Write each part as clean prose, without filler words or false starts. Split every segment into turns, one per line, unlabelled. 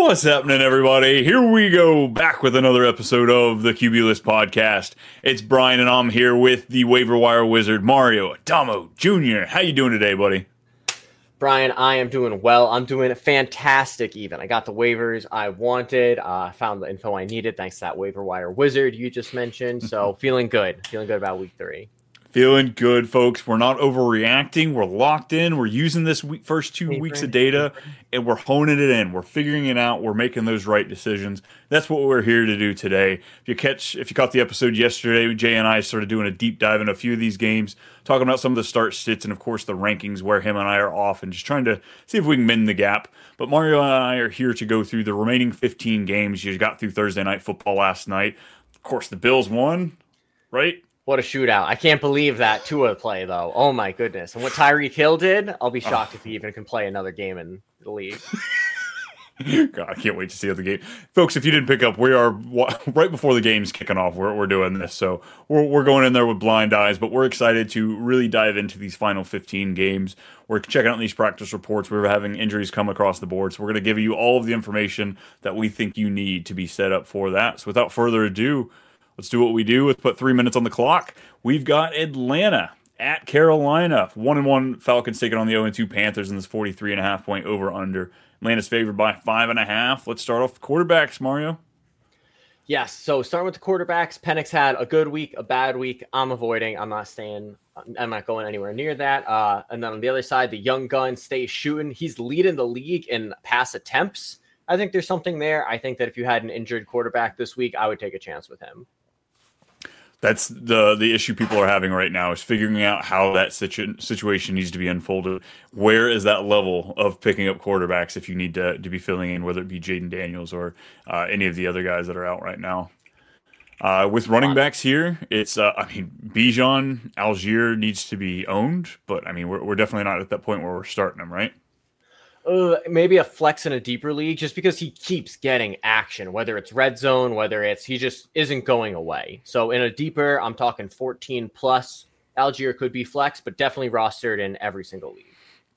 What's happening, everybody? Here we go, back with another episode of the QB List podcast. It's Brian, and I'm here with the waiver wire wizard, Mario Adamo Jr. How you doing today, buddy?
Brian, I am doing well. I'm doing fantastic even. I got the waivers I wanted. I found the info I needed thanks to that waiver wire wizard you just mentioned. So feeling good. Feeling good about week 3.
Feeling good, folks. We're not overreacting. We're locked in. We're using this first 2 weeks of data, and we're honing it in. We're figuring it out. We're making those right decisions. That's what we're here to do today. If you caught the episode yesterday, Jay and I started doing a deep dive in a few of these games, talking about some of the start sits and, of course, the rankings where him and I are off, and just trying to see if we can mend the gap. But Mario and I are here to go through the remaining 15 games. You got through Thursday Night Football last night. Of course, the Bills won, right?
What a shootout. I can't believe that Tua play, though. Oh, my goodness. And what Tyreek Hill did, I'll be shocked if he even can play another game in the league.
God, I can't wait to see the game. Folks, if you didn't pick up, we are right before the game's kicking off. We're doing this. So we're going in there with blind eyes, but we're excited to really dive into these final 15 games. We're checking out these practice reports. We're having injuries come across the board. So we're going to give you all of the information that we think you need to be set up for that. So without further ado, let's do what we do. Let's put 3 minutes on the clock. We've got Atlanta at Carolina. 1-1 Falcons taking on the 0-2 Panthers in this 43.5 point over-under. Atlanta's favored by 5.5. Let's start off with quarterbacks, Mario.
Yes, so starting with the quarterbacks, Penix had a good week, a bad week. I'm avoiding. I'm not going anywhere near that. And then on the other side, the young gun stays shooting. He's leading the league in pass attempts. I think there's something there. I think that if you had an injured quarterback this week, I would take a chance with him.
That's the issue people are having right now, is figuring out how that situation needs to be unfolded. Where is that level of picking up quarterbacks if you need to be filling in, whether it be Jaden Daniels or any of the other guys that are out right now? With running backs here, it's Bijan Algier needs to be owned, but we're definitely not at that point where we're starting him, right?
Maybe a flex in a deeper league, just because he keeps getting action, whether it's red zone, he just isn't going away. So in a deeper, I'm talking 14 plus. Algier could be flex, but definitely rostered in every single league.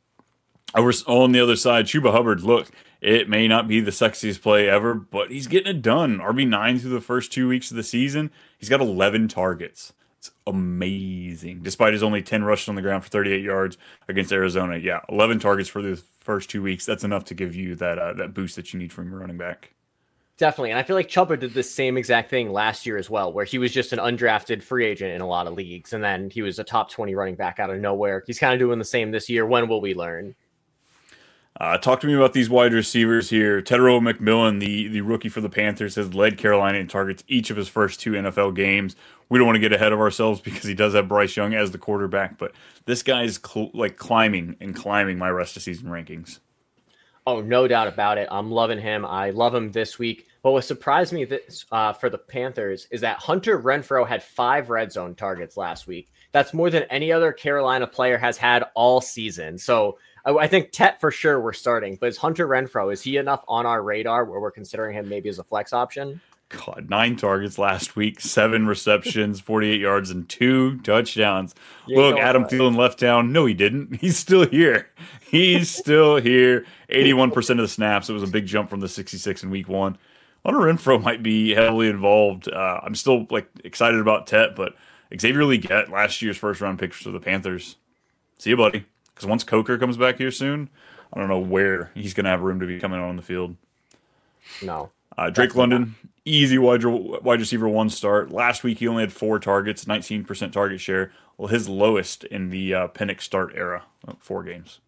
On the other side, Chuba Hubbard, look, it may not be the sexiest play ever, but he's getting it done. RB9 through the first 2 weeks of the season. He's got 11 targets. It's amazing. Despite his only 10 rushes on the ground for 38 yards against Arizona. Yeah, 11 targets for the first 2 weeks. That's enough to give you that boost that you need from your running back.
Definitely. And I feel like Chuba did the same exact thing last year as well, where he was just an undrafted free agent in a lot of leagues. And then he was a top 20 running back out of nowhere. He's kind of doing the same this year. When will we learn?
Talk to me about these wide receivers here. Tedero McMillan, the rookie for the Panthers, has led Carolina in targets each of his first 2 NFL games. We don't want to get ahead of ourselves because he does have Bryce Young as the quarterback, but this guy is climbing my rest of season rankings.
Oh, no doubt about it. I'm loving him. I love him this week. But what surprised me for the Panthers is that Hunter Renfrow had 5 red zone targets last week. That's more than any other Carolina player has had all season. So I think Tet for sure we're starting, but is Hunter Renfrow, is he enough on our radar where we're considering him maybe as a flex option?
God, 9 targets last week, 7 receptions, 48 yards, and 2 touchdowns. Look, Adam Thielen left town. No, he didn't. He's still here. He's still here. 81% of the snaps. It was a big jump from the 66 in week 1. Hunter Renfrow might be heavily involved. I'm still excited about Tet, but Xavier Legette, last year's first-round pick for the Panthers. See you, buddy. Because once Coker comes back here soon, I don't know where he's going to have room to be coming on the field.
No.
Drake London, easy wide receiver 1 start. Last week he only had 4 targets, 19% target share. Well, his lowest in the Penix start era, 4 games.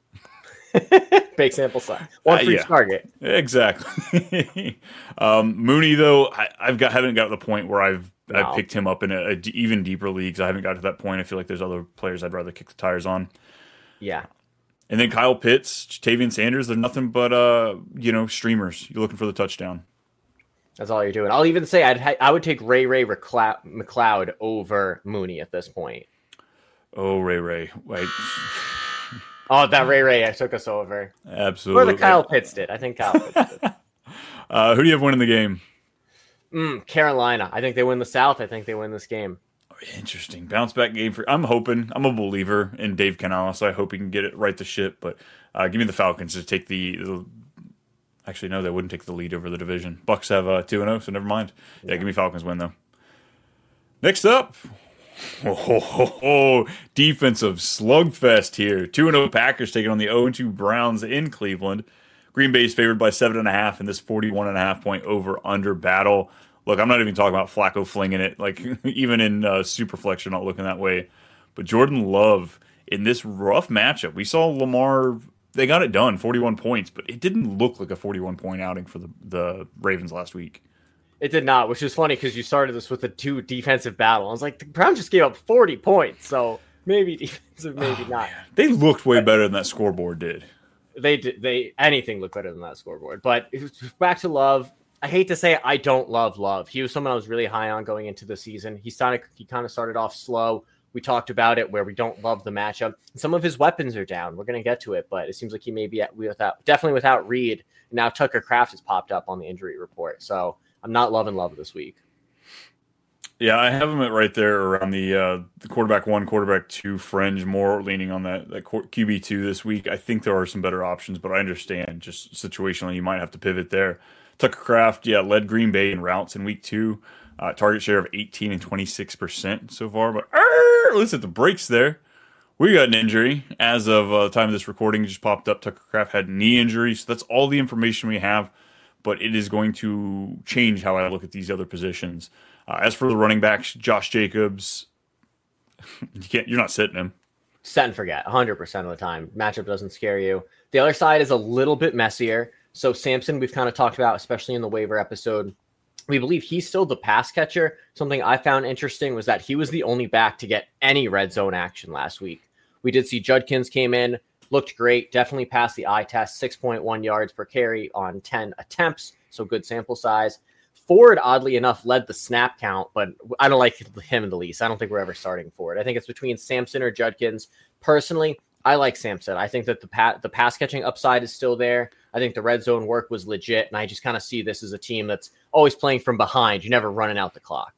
Big sample size. 1 for each target.
Exactly. Mooney, though, haven't got to the point where I've picked him up in even deeper leagues. I haven't got to that point. I feel like there's other players I'd rather kick the tires on.
Yeah.
And then Kyle Pitts, Tavian Sanders, they're nothing but streamers. You're looking for the touchdown.
That's all you're doing. I'll even say I would take Ray McLeod over Mooney at this point.
Oh, Ray. Wait.
Oh, that Ray took us over.
Absolutely.
Or the Kyle Pitts did. I think Kyle Pitts did.
Who do you have winning the game?
Carolina. I think they win the South. I think they win this game.
Interesting. Bounce back game I'm a believer in Dave Canales, so I hope he can get it right the ship. But give me the Falcons to take the Actually, no, they wouldn't take the lead over the division. Bucks have 2-0, so never mind. Yeah, give me Falcons win, though. Next up, defensive slugfest here. 2-0 Packers taking on the 0-2 Browns in Cleveland. Green Bay is favored by 7.5 in this 41.5 point over-under battle. Look, I'm not even talking about Flacco flinging it. Like, even in Superflex, you're not looking that way. But Jordan Love, in this rough matchup, we saw Lamar, they got it done, 41 points, but it didn't look like a 41-point outing for the Ravens last week.
It did not, which is funny because you started this with a 2 defensive battle. I was like, the Browns just gave up 40 points, so maybe defensive, maybe not.
They looked way better than that scoreboard did.
They did. Anything looked better than that scoreboard. But back to Love. I hate to say I don't love Love. He was someone I was really high on going into the season. He kind of started off slow. We talked about it where we don't love the matchup. Some of his weapons are down. We're going to get to it, but it seems like he may be definitely without Reed. And now Tucker Kraft has popped up on the injury report. So I'm not loving Love this week.
Yeah, I have him at right there around the quarterback 1, quarterback 2 fringe, more leaning on that QB2 this week. I think there are some better options, but I understand just situationally you might have to pivot there. Tucker Kraft, led Green Bay in routes in week 2. Target share of 18 and 26% so far. But let's hit the brakes there. We got an injury. As of the time of this recording, it just popped up. Tucker Kraft had knee injury. So that's all the information we have. But it is going to change how I look at these other positions. As for the running backs, Josh Jacobs, you're not sitting him.
Set and forget 100% of the time. Matchup doesn't scare you. The other side is a little bit messier. So Samson, we've kind of talked about, especially in the waiver episode. We believe he's still the pass catcher. Something I found interesting was that he was the only back to get any red zone action last week. We did see Judkins came in, looked great, definitely passed the eye test, 6.1 yards per carry on 10 attempts, so good sample size. Ford, oddly enough, led the snap count, but I don't like him in the least. I don't think we're ever starting Ford. I think it's between Samson or Judkins. Personally, I like Samson. I think that the pass catching upside is still there. I think the red zone work was legit, and I just kind of see this as a team that's always playing from behind. You're never running out the clock.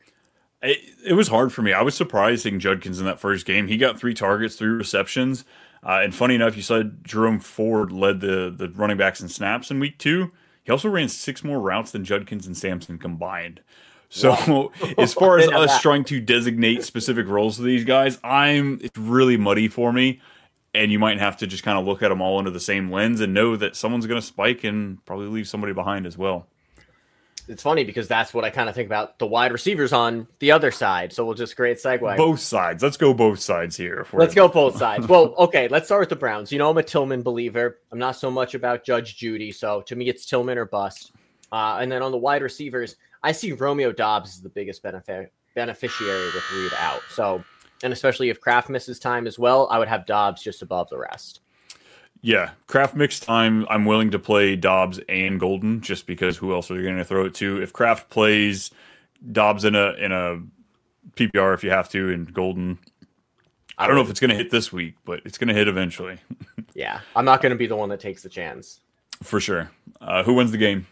It was hard for me. I was surprised seeing Judkins in that first game. He got 3 targets, 3 receptions. And funny enough, you saw Jerome Ford led the running backs in snaps in week 2. He also ran 6 more routes than Judkins and Samson combined. So wow. As far as us trying to designate specific roles to these guys, it's really muddy for me. And you might have to just kind of look at them all under the same lens and know that someone's going to spike and probably leave somebody behind as well.
It's funny because that's what I kind of think about the wide receivers on the other side. So we'll just great segue.
Both sides. Let's go both sides here.
Let's go both sides. Well, okay, let's start with the Browns. You know, I'm a Tillman believer. I'm not so much about Judge Judy. So to me, it's Tillman or bust. And then on the wide receivers, I see Romeo Doubs as the biggest beneficiary with Reed out. So, and especially if Kraft misses time as well, I would have Doubs just above the rest.
Yeah, Kraft mixed time. I'm willing to play Doubs and Golden just because who else are you going to throw it to? If Kraft plays Doubs in a PPR, if you have to, and Golden, I don't know if it's going to hit this week, but it's going to hit eventually.
Yeah, I'm not going to be the one that takes the chance.
For sure. Who wins the game?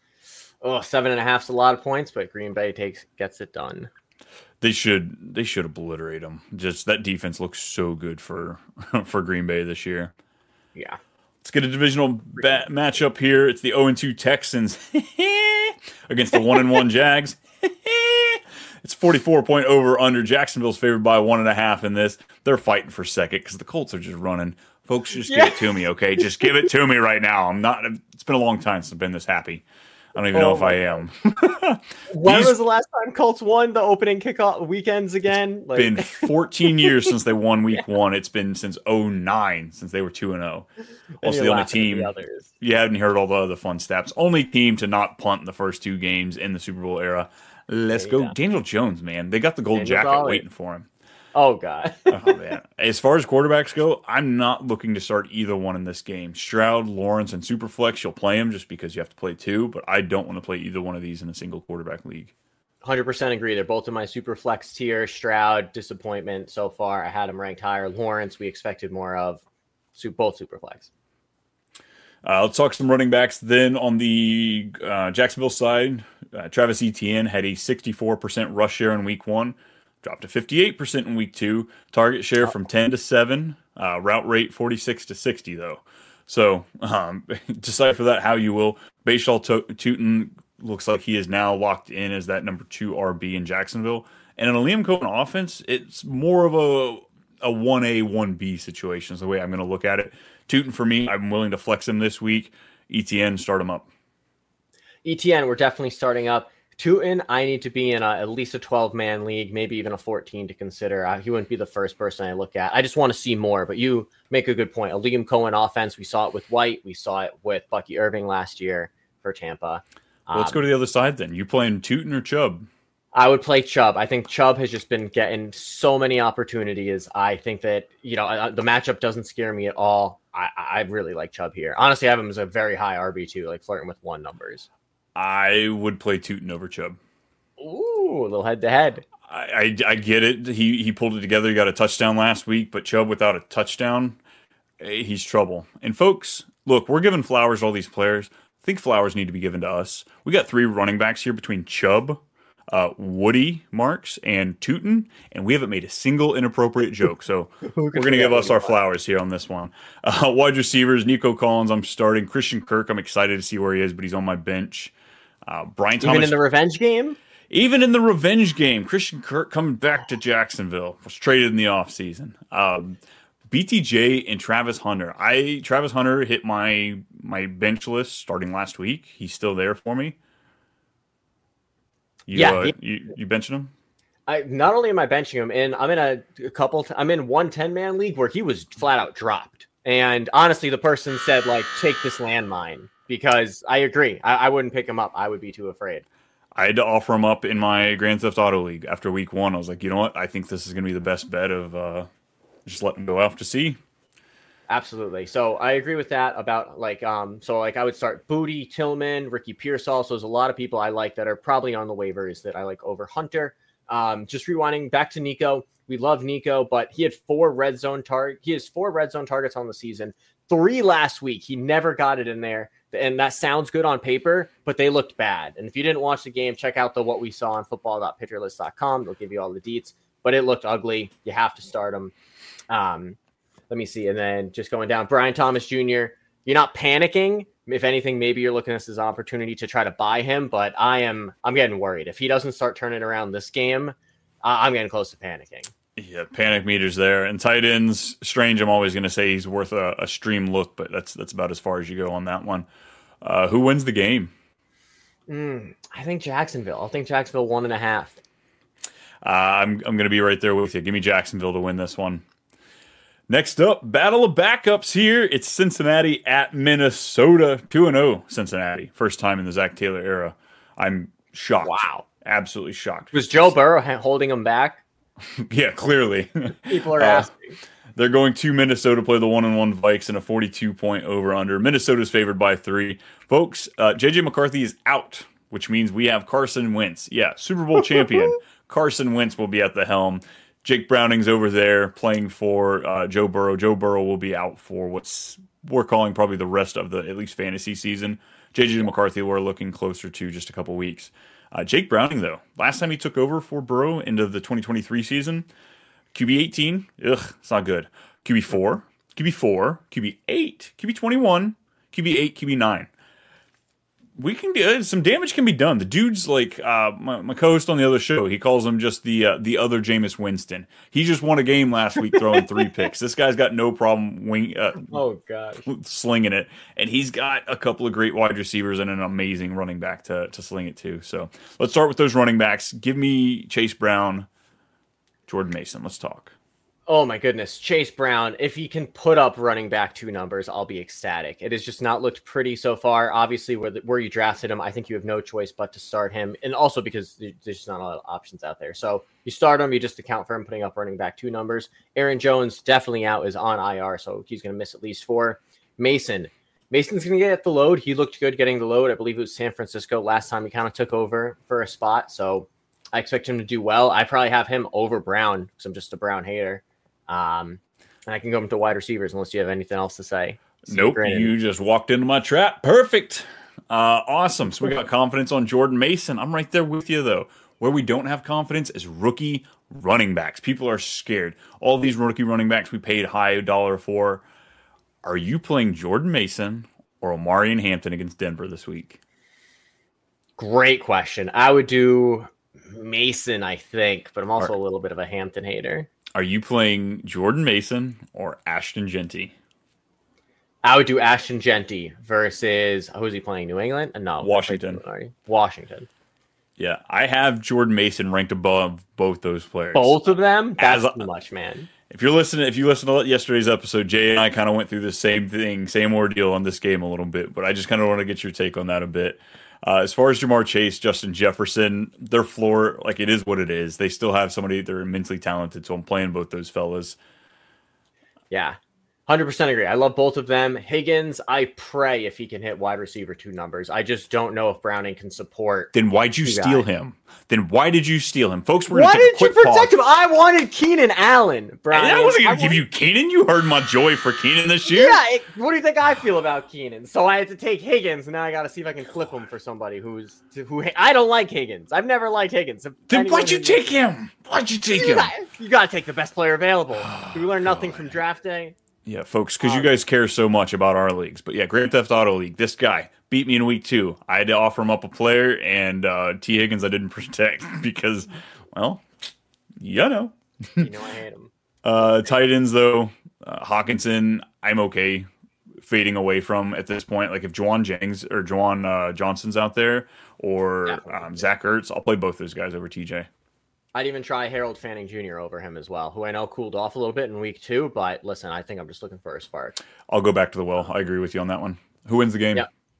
7.5 is a lot of points, but Green Bay gets it done.
They should obliterate them. Just that defense looks so good for Green Bay this year.
Yeah.
Let's get a divisional matchup here. It's the 0-2 Texans against the 1-1 Jags. It's 44-point over under. Jacksonville's favored by 1.5 in this. They're fighting for second because the Colts are just running. Folks, just give it to me, okay? Just give it to me right now. It's been a long time since I've been this happy. I don't even know if I am.
When was the last time Colts won the opening kickoff weekends again?
It's been 14 years since they won week 1. It's been since 2009 since they were 2-0. Also the only team. You haven't heard all the other fun stats. Only team to not punt in the first 2 games in the Super Bowl era. Let's go. Yeah. Daniel Jones, man. They got the gold jacket waiting for him.
Oh, God.
Oh, man. As far as quarterbacks go, I'm not looking to start either one in this game. Stroud, Lawrence, and Superflex, you'll play them just because you have to play 2, but I don't want to play either one of these in a single quarterback league.
100% agree. They're both in my Superflex tier. Stroud, disappointment so far. I had him ranked higher. Lawrence, we expected more of. Both Superflex.
Let's talk some running backs. Then on the Jacksonville side, Travis Etienne had a 64% rush share in week 1. Dropped to 58% in week 2. Target share from 10 to 7. Route rate 46 to 60, though. So decipher that how you will. Bashal Tutin looks like he is now locked in as that number 2 RB in Jacksonville. And in a Liam Cohen offense, it's more of a 1A, 1B situation is the way I'm going to look at it. Tutin, for me, I'm willing to flex him this week. ETN, start him up.
ETN, we're definitely starting up. Tutin, I need to be in at least a 12-man league, maybe even a 14 to consider. He wouldn't be the first person I look at. I just want to see more, but you make a good point. A Liam Cohen offense, we saw it with White. We saw it with Bucky Irving last year for Tampa.
Well, let's go to the other side then. You playing Tutin or Chubb?
I would play Chubb. I think Chubb has just been getting so many opportunities. I think that, the matchup doesn't scare me at all. I really like Chubb here. Honestly, I have him as a very high RB2, like flirting with 1 numbers.
I would play Tutin over Chubb.
Ooh, a little head-to-head.
I get it. He pulled it together. He got a touchdown last week, but Chubb without a touchdown, he's trouble. And folks, look, we're giving flowers to all these players. I think flowers need to be given to us. We got 3 running backs here between Chubb, Woody Marks, and Tutin, and we haven't made a single inappropriate joke. So we're going to give us our flowers here on this one. Wide receivers, Nico Collins, I'm starting. Christian Kirk, I'm excited to see where he is, but he's on my bench. Brian Thomas.
Even in the revenge game?
Even in the revenge game, Christian Kirk coming back to Jacksonville. Was traded in the offseason. BTJ and Travis Hunter. Travis Hunter hit my bench list starting last week. He's still there for me. You benching him?
Not only am I benching him, and I'm in I'm in one 10-man league where he was flat out dropped. And honestly, the person said, take this landmine, because I agree. I wouldn't pick him up. I would be too afraid.
I had to offer him up in my Grand Theft Auto League after week 1. I was like, you know what? I think this is going to be the best bet of just letting him go out to sea.
Absolutely. So I agree with that about I would start Booty, Tillman, Ricky Pearsall. So there's a lot of people I like that are probably on the waivers that I like over Hunter. Just rewinding back to Nico. We love Nico, but he had 4 red zone targets. He has 4 red zone targets on the season, 3 last week. He never got it in there. And that sounds good on paper, but they looked bad. And if you didn't watch the game, check out what we saw on football.pitcherlist.com. They'll give you all the deets, but it looked ugly. You have to start him. Let me see. And then just going down, Brian Thomas Jr., you're not panicking. If anything, maybe you're looking at this as an opportunity to try to buy him, but I'm getting worried. If he doesn't start turning around this game, I'm getting close to panicking.
Yeah, panic meter's there. And tight ends, Strange, I'm always going to say he's worth a stream look, but that's about as far as you go on that one. Who wins the game?
I think Jacksonville. I think Jacksonville 1.5.
I'm going to be right there with you. Give me Jacksonville to win this one. Next up, battle of backups here. It's Cincinnati at Minnesota. 2-0 Cincinnati. First time in the Zach Taylor era. I'm shocked.
Wow.
Absolutely shocked.
Was Joe Burrow holding him back?
Yeah, clearly.
People are asking.
They're going to Minnesota, play the 1-1 Vikes in a 42-point over-under. Minnesota's favored by 3. Folks, J.J. McCarthy is out, which means we have Carson Wentz. Yeah, Super Bowl champion. Carson Wentz will be at the helm. Jake Browning's over there playing for Joe Burrow. Joe Burrow will be out for we're calling probably the rest of the at least fantasy season. J.J. McCarthy we're looking closer to just a couple weeks. Jake Browning, though, last time he took over for Burrow into the 2023 season, QB 18, it's not good. QB 4, QB 8, QB 21, QB 8, QB 9. We can get some damage can be done. The dude's like my co-host on the other show. He calls him just the other Jameis Winston. He just won a game last week throwing 3 picks. This guy's got no problem slinging it, and he's got a couple of great wide receivers and an amazing running back to sling it to. So let's start with those running backs. Give me Chase Brown, Jordan Mason. Let's talk.
Oh my goodness, Chase Brown, if he can put up running back 2 numbers, I'll be ecstatic. It has just not looked pretty so far. Obviously, where you drafted him, I think you have no choice but to start him. And also because there's just not a lot of options out there. So you start him, you just account for him putting up running back 2 numbers. Aaron Jones, definitely out, is on IR, so he's going to miss at least 4. Mason's going to get the load. He looked good getting the load. I believe it was San Francisco last time he kind of took over for a spot. So I expect him to do well. I probably have him over Brown because I'm just a Brown hater. And I can go into wide receivers unless you have anything else to say.
Nope, you just walked into my trap. Perfect. Awesome. So we got confidence on Jordan Mason. I'm right there with you, though. Where we don't have confidence is rookie running backs. People are scared. All these rookie running backs we paid high dollar for. Are you playing Jordan Mason or Omarion Hampton against Denver this week?
Great question. I would do Mason, I think, but I'm also a little bit of a Hampton hater.
Are you playing Jordan Mason or Ashton Genty?
I would do Ashton Genty versus who's he playing? New England? No,
Washington.
Washington.
Yeah, I have Jordan Mason ranked above both those players.
Both of them? That's too much, man.
If you listen to yesterday's episode, Jay and I kind of went through the same thing, same ordeal on this game a little bit, but I just kind of want to get your take on that a bit. As far as Jamar Chase, Justin Jefferson, their floor, like, it is what it is. They still have somebody they're immensely talented, so I'm playing both those fellas.
Yeah, 100% agree. I love both of them. Higgins, I pray if he can hit wide receiver 2 numbers. I just don't know if Browning can support.
Then why'd you steal him? Then why did you steal him? Folks,
why did you protect him? I wanted Keenan Allen, Brian.
I wasn't going to give you Keenan. You heard my joy for Keenan this year.
Yeah, what do you think I feel about Keenan? So I had to take Higgins, and now I got to see if I can flip him for somebody who I don't like Higgins. I've never liked Higgins.
Then why'd you take him? Why'd you take him?
You got to take the best player available. Did we learn nothing from draft day?
Yeah, folks, because you guys care so much about our leagues. But yeah, Grand Theft Auto League, this guy beat me in week 2. I had to offer him up a player, and T. Higgins I didn't protect because, well, you know.
You know I hate him.
Tight ends, though, Hawkinson, I'm okay fading away from at this point. Like if Juwan Johnson's out there or Zach Ertz, I'll play both those guys over TJ.
I'd even try Harold Fanning Jr. over him as well, who I know cooled off a little bit in week 2, but listen, I think I'm just looking for a spark.
I'll go back to the well. I agree with you on that one. Who wins the game?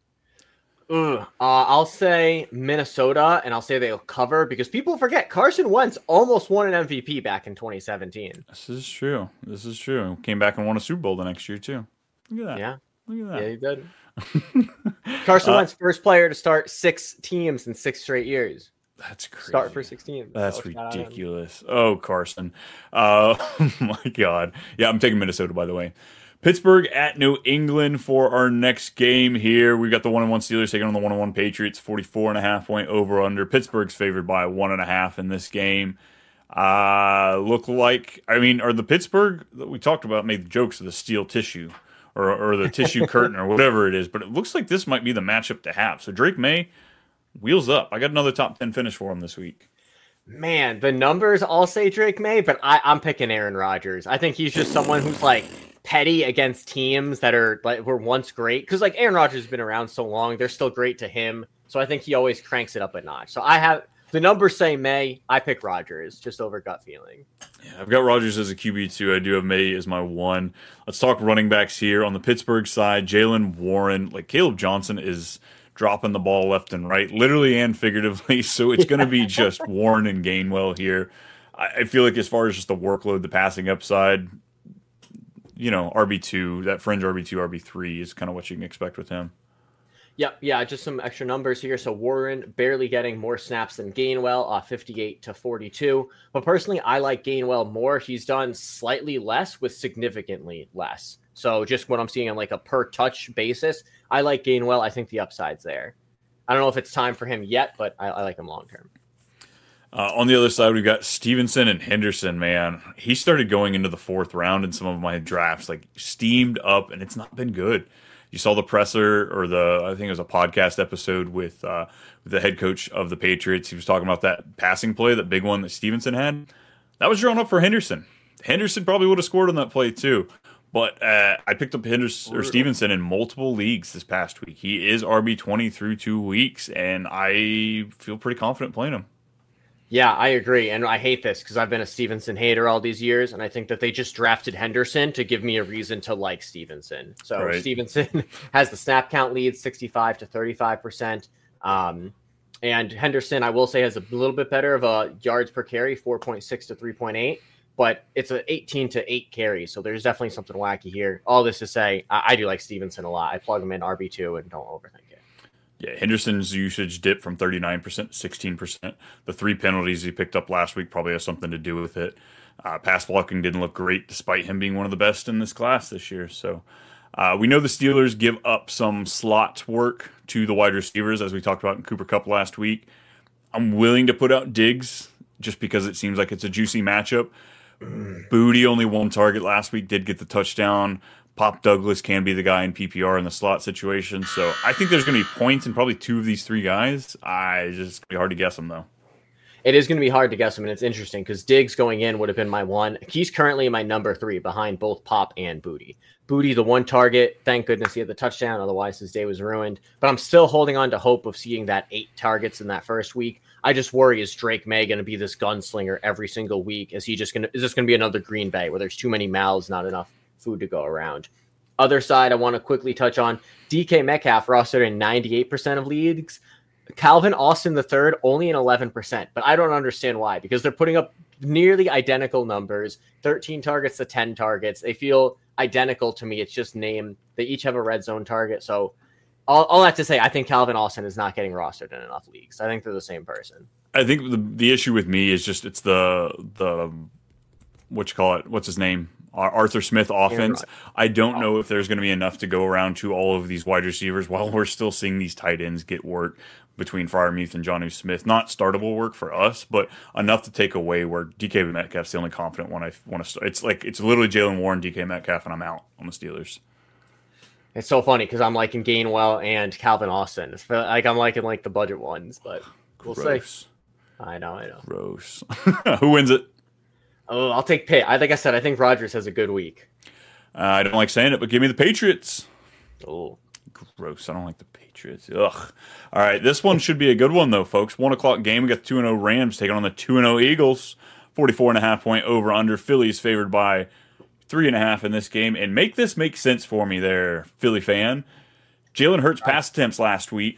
Yeah. I'll say Minnesota, and I'll say they'll cover because people forget Carson Wentz almost won an MVP back in 2017.
This is true. Came back and won a Super Bowl the next year, too. Look at that.
Yeah.
Look at that.
Yeah, he did. Carson Wentz, first player to start 6 teams in 6 straight years.
That's crazy.
Start for 16.
That's ridiculous. Oh, Carson. My God. Yeah, I'm taking Minnesota, by the way. Pittsburgh at New England for our next game here. We've got the 1-1 Steelers taking on the 1-1 Patriots. 44.5 point over under. Pittsburgh's favored by 1.5 in this game. Are the Pittsburgh that we talked about made jokes of the steel tissue or the tissue curtain or whatever it is, but it looks like this might be the matchup to have. So Drake May, wheels up. I got another top 10 finish for him this week.
Man, the numbers all say Drake May, but I'm picking Aaron Rodgers. I think he's just someone who's like petty against teams that were once great. Because like Aaron Rodgers has been around so long, they're still great to him. So I think he always cranks it up a notch. So I have the numbers say May. I pick Rodgers just over gut feeling.
Yeah, I've got Rodgers as a QB2. I do have May as my 1. Let's talk running backs here. On the Pittsburgh side, Jaylen Warren, like Caleb Johnson is dropping the ball left and right, literally and figuratively. So it's going to be just Warren and Gainwell here. I feel like as far as just the workload, the passing upside, RB2, that fringe RB2, RB3 is kind of what you can expect with him.
Yeah, just some extra numbers here. So Warren barely getting more snaps than Gainwell, 58 to 42. But personally, I like Gainwell more. He's done slightly less with significantly less. So just what I'm seeing on like a per touch basis, I like Gainwell. I think the upside's there. I don't know if it's time for him yet, but I like him long term.
On the other side, we've got Stevenson and Henderson, man. He started going into the 4th round in some of my drafts, like steamed up, and it's not been good. You saw the presser or I think it was a podcast episode with the head coach of the Patriots. He was talking about that passing play, that big one that Stevenson had. That was drawn up for Henderson. Henderson probably would have scored on that play too. But I picked up Stevenson in multiple leagues this past week. He is RB20 through 2 weeks, and I feel pretty confident playing him.
Yeah, I agree. And I hate this because I've been a Stevenson hater all these years, and I think that they just drafted Henderson to give me a reason to like Stevenson. So right. Stevenson has the snap count lead, 65 to 35%. And Henderson, I will say, has a little bit better of a yards per carry, 4.6 to 3.8. But it's an 18 to 8 carry, so there's definitely something wacky here. All this to say, I do like Stevenson a lot. I plug him in RB2 and don't overthink it.
Yeah, Henderson's usage dipped from 39% to 16%. The 3 penalties he picked up last week probably has something to do with it. Pass blocking didn't look great despite him being one of the best in this class this year. So we know the Steelers give up some slot work to the wide receivers, as we talked about in Cooper Kupp last week. I'm willing to put out Diggs just because it seems like it's a juicy matchup. Booty only 1 target last week, did get the touchdown. Pop Douglas can be the guy in PPR in the slot situation. So I think there's going to be points in probably two of these three guys. It's just going to be hard to guess them, though.
It is going to be hard to guess him, and it's interesting because Diggs going in would have been my one. He's currently my number 3 behind both Pop and Booty. Booty, the one target. Thank goodness he had the touchdown. Otherwise, his day was ruined. But I'm still holding on to hope of seeing that 8 targets in that first week. I just worry, is Drake May going to be this gunslinger every single week? Is this going to be another Green Bay where there's too many mouths, not enough food to go around? Other side, I want to quickly touch on DK Metcalf rostered in 98% of leagues. Calvin Austin III only in 11%, but I don't understand why, because they're putting up nearly identical numbers, 13 targets to 10 targets. They feel identical to me. It's just name. They each have a red zone target. So all I have to say, I think Calvin Austin is not getting rostered in enough leagues. I think they're the same person.
I think the issue with me is just it's the what you call it? What's his name? Arthur Smith offense. I don't know if there's going to be enough to go around to all of these wide receivers while we're still seeing these tight ends get work between Freiermuth and Jonnu Smith. Not startable work for us, but enough to take away where DK Metcalf's the only confident one I want to start. It's literally Jalen Warren, DK Metcalf, and I'm out on the Steelers.
It's so funny because I'm liking Gainwell and Calvin Austin. It's like I'm liking the budget ones, but we'll see. I know.
Gross. Who wins it?
Oh, I'll take Pitt. Like I said, I think Rodgers has a good week.
I don't like saying it, but give me the Patriots.
Oh,
gross. I don't like the Patriots. Ugh. All right, this one should be a good one, though, folks. 1 o'clock game. We got 2-0 Rams taking on the 2-0 Eagles. 44.5 point over under. Philly's favored by 3.5 in this game. And make this make sense for me there, Philly fan. Jalen Hurts pass attempts last year,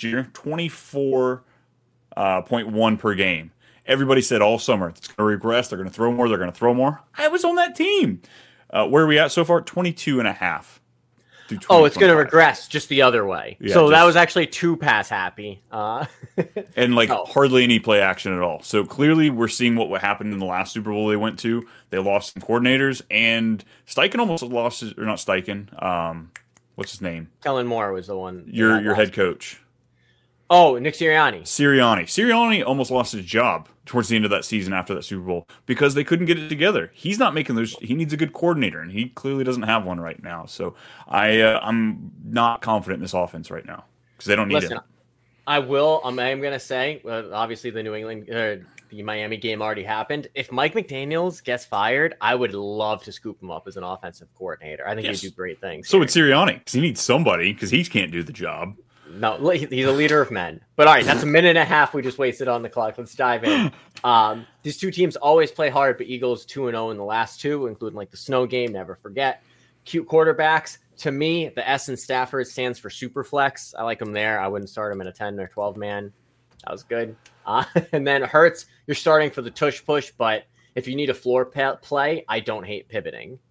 24.1 per game. Everybody said all summer it's going to regress. They're going to throw more. I was on that team. Where are we at so far? 22.5.
Oh, it's going to regress just the other way. Yeah, so that was actually 2 pass happy.
And hardly any play action at all. So clearly we're seeing what happened in the last Super Bowl they went to. They lost some coordinators, and Steichen almost lost his, or not Steichen. What's his name?
Kellen Moore was the one.
Your head coach.
Oh, Nick Sirianni.
Sirianni almost lost his job towards the end of that season after that Super Bowl because they couldn't get it together. He's not making those. He needs a good coordinator, and he clearly doesn't have one right now. So I'm not confident in this offense right now because they don't need it.
I will. I am going to say, obviously the the Miami game already happened. If Mike McDaniels gets fired, I would love to scoop him up as an offensive coordinator. I think he'd do great things.
So would Sirianni because he needs somebody because he can't do the job.
No, he's a leader of men. But all right, that's a minute and a half we just wasted on the clock. Let's dive in. These two teams always play hard, but Eagles 2-0 in the last 2, including the snow game. Never forget. Cute quarterbacks. To me, the S in Stafford stands for super flex. I like him there. I wouldn't start him in a 10 or 12 man. That was good. And then Hurts, you're starting for the tush push, but if you need a floor play, I don't hate pivoting.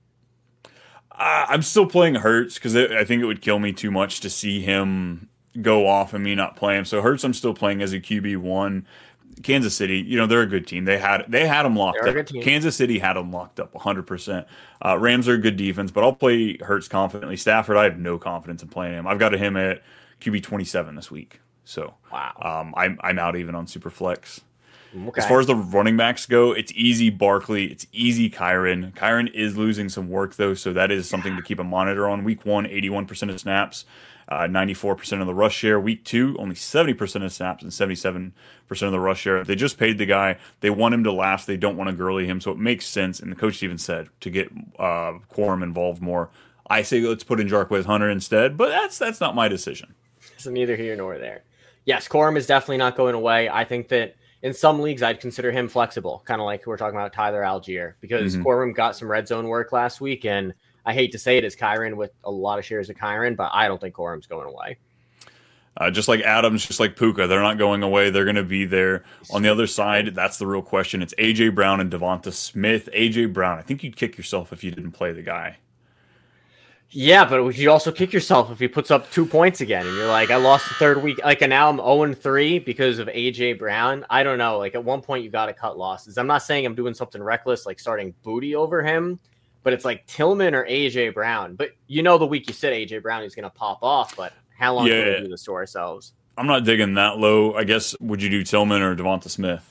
I'm still playing Hurts because I think it would kill me too much to see him go off and me not play him. So Hurts, I'm still playing as a QB1. Kansas City, they're a good team. They had them locked up. Kansas City had them locked up 100%. Rams are a good defense, but I'll play Hurts confidently. Stafford, I have no confidence in playing him. I've got him at QB 27 this week. So
wow,
I'm out even on Superflex.
Okay.
As far as the running backs go, it's easy Barkley, it's easy Kyron. Kyron is losing some work, though, so that is something to keep a monitor on. Week 1, 81% of snaps, 94% of the rush share. Week 2, only 70% of snaps and 77% of the rush share. They just paid the guy. They want him to last. They don't want to Gurley him, so it makes sense. And the coach even said to get Quorum involved more. I say let's put in Jarquez Hunter instead, but that's not my decision.
So neither here nor there. Yes, Quorum is definitely not going away. I think that in some leagues, I'd consider him flexible, kind of like we're talking about Tyler Algier, because Quorum got some red zone work last week, and I hate to say it as Kyron with a lot of shares of Kyron, but I don't think Quorum's going away.
Just like Adams, just like Puka, they're not going away. They're going to be there. On the other side, that's the real question. It's A.J. Brown and Devonta Smith. A.J. Brown, I think you'd kick yourself if you didn't play the guy.
Yeah, but you also kick yourself if he puts up 2 points again and you're like, I lost the third week. And now I'm 0-3 because of A.J. Brown. I don't know. At one point, you got to cut losses. I'm not saying I'm doing something reckless, like starting Booty over him, but it's like Tillman or A.J. Brown. But the week you said A.J. Brown, he's going to pop off. But how long can we do this to ourselves?
I'm not digging that low. I guess, would you do Tillman or Devonta Smith?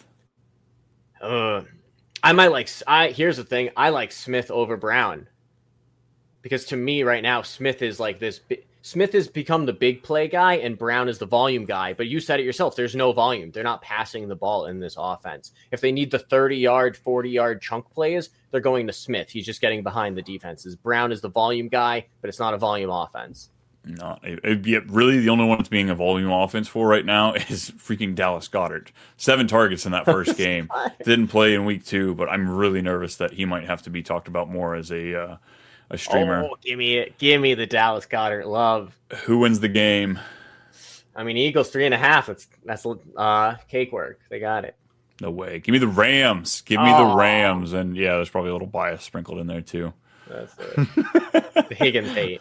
I might here's the thing. I like Smith over Brown. because to me right now, Smith is like this. Smith has become the big play guy and Brown is the volume guy. But you said it yourself. There's no volume. They're not passing the ball in this offense. If they need the 30-yard, 40-yard chunk plays, they're going to Smith. He's just getting behind the defenses. Brown is the volume guy, but it's not a volume offense.
No, really the only one that's being a volume offense for right now is freaking Dallas Goedert. 7 targets in that first game. Didn't play in week 2, but I'm really nervous that he might have to be talked about more as a streamer.
Oh, give me the Dallas Goedert love.
Who wins the game?
I mean, Eagles 3.5. That's cake work. They got it.
No way. Give me the Rams. Give me the Rams. And yeah, there's probably a little bias sprinkled in there too.
That's the Higgins hate.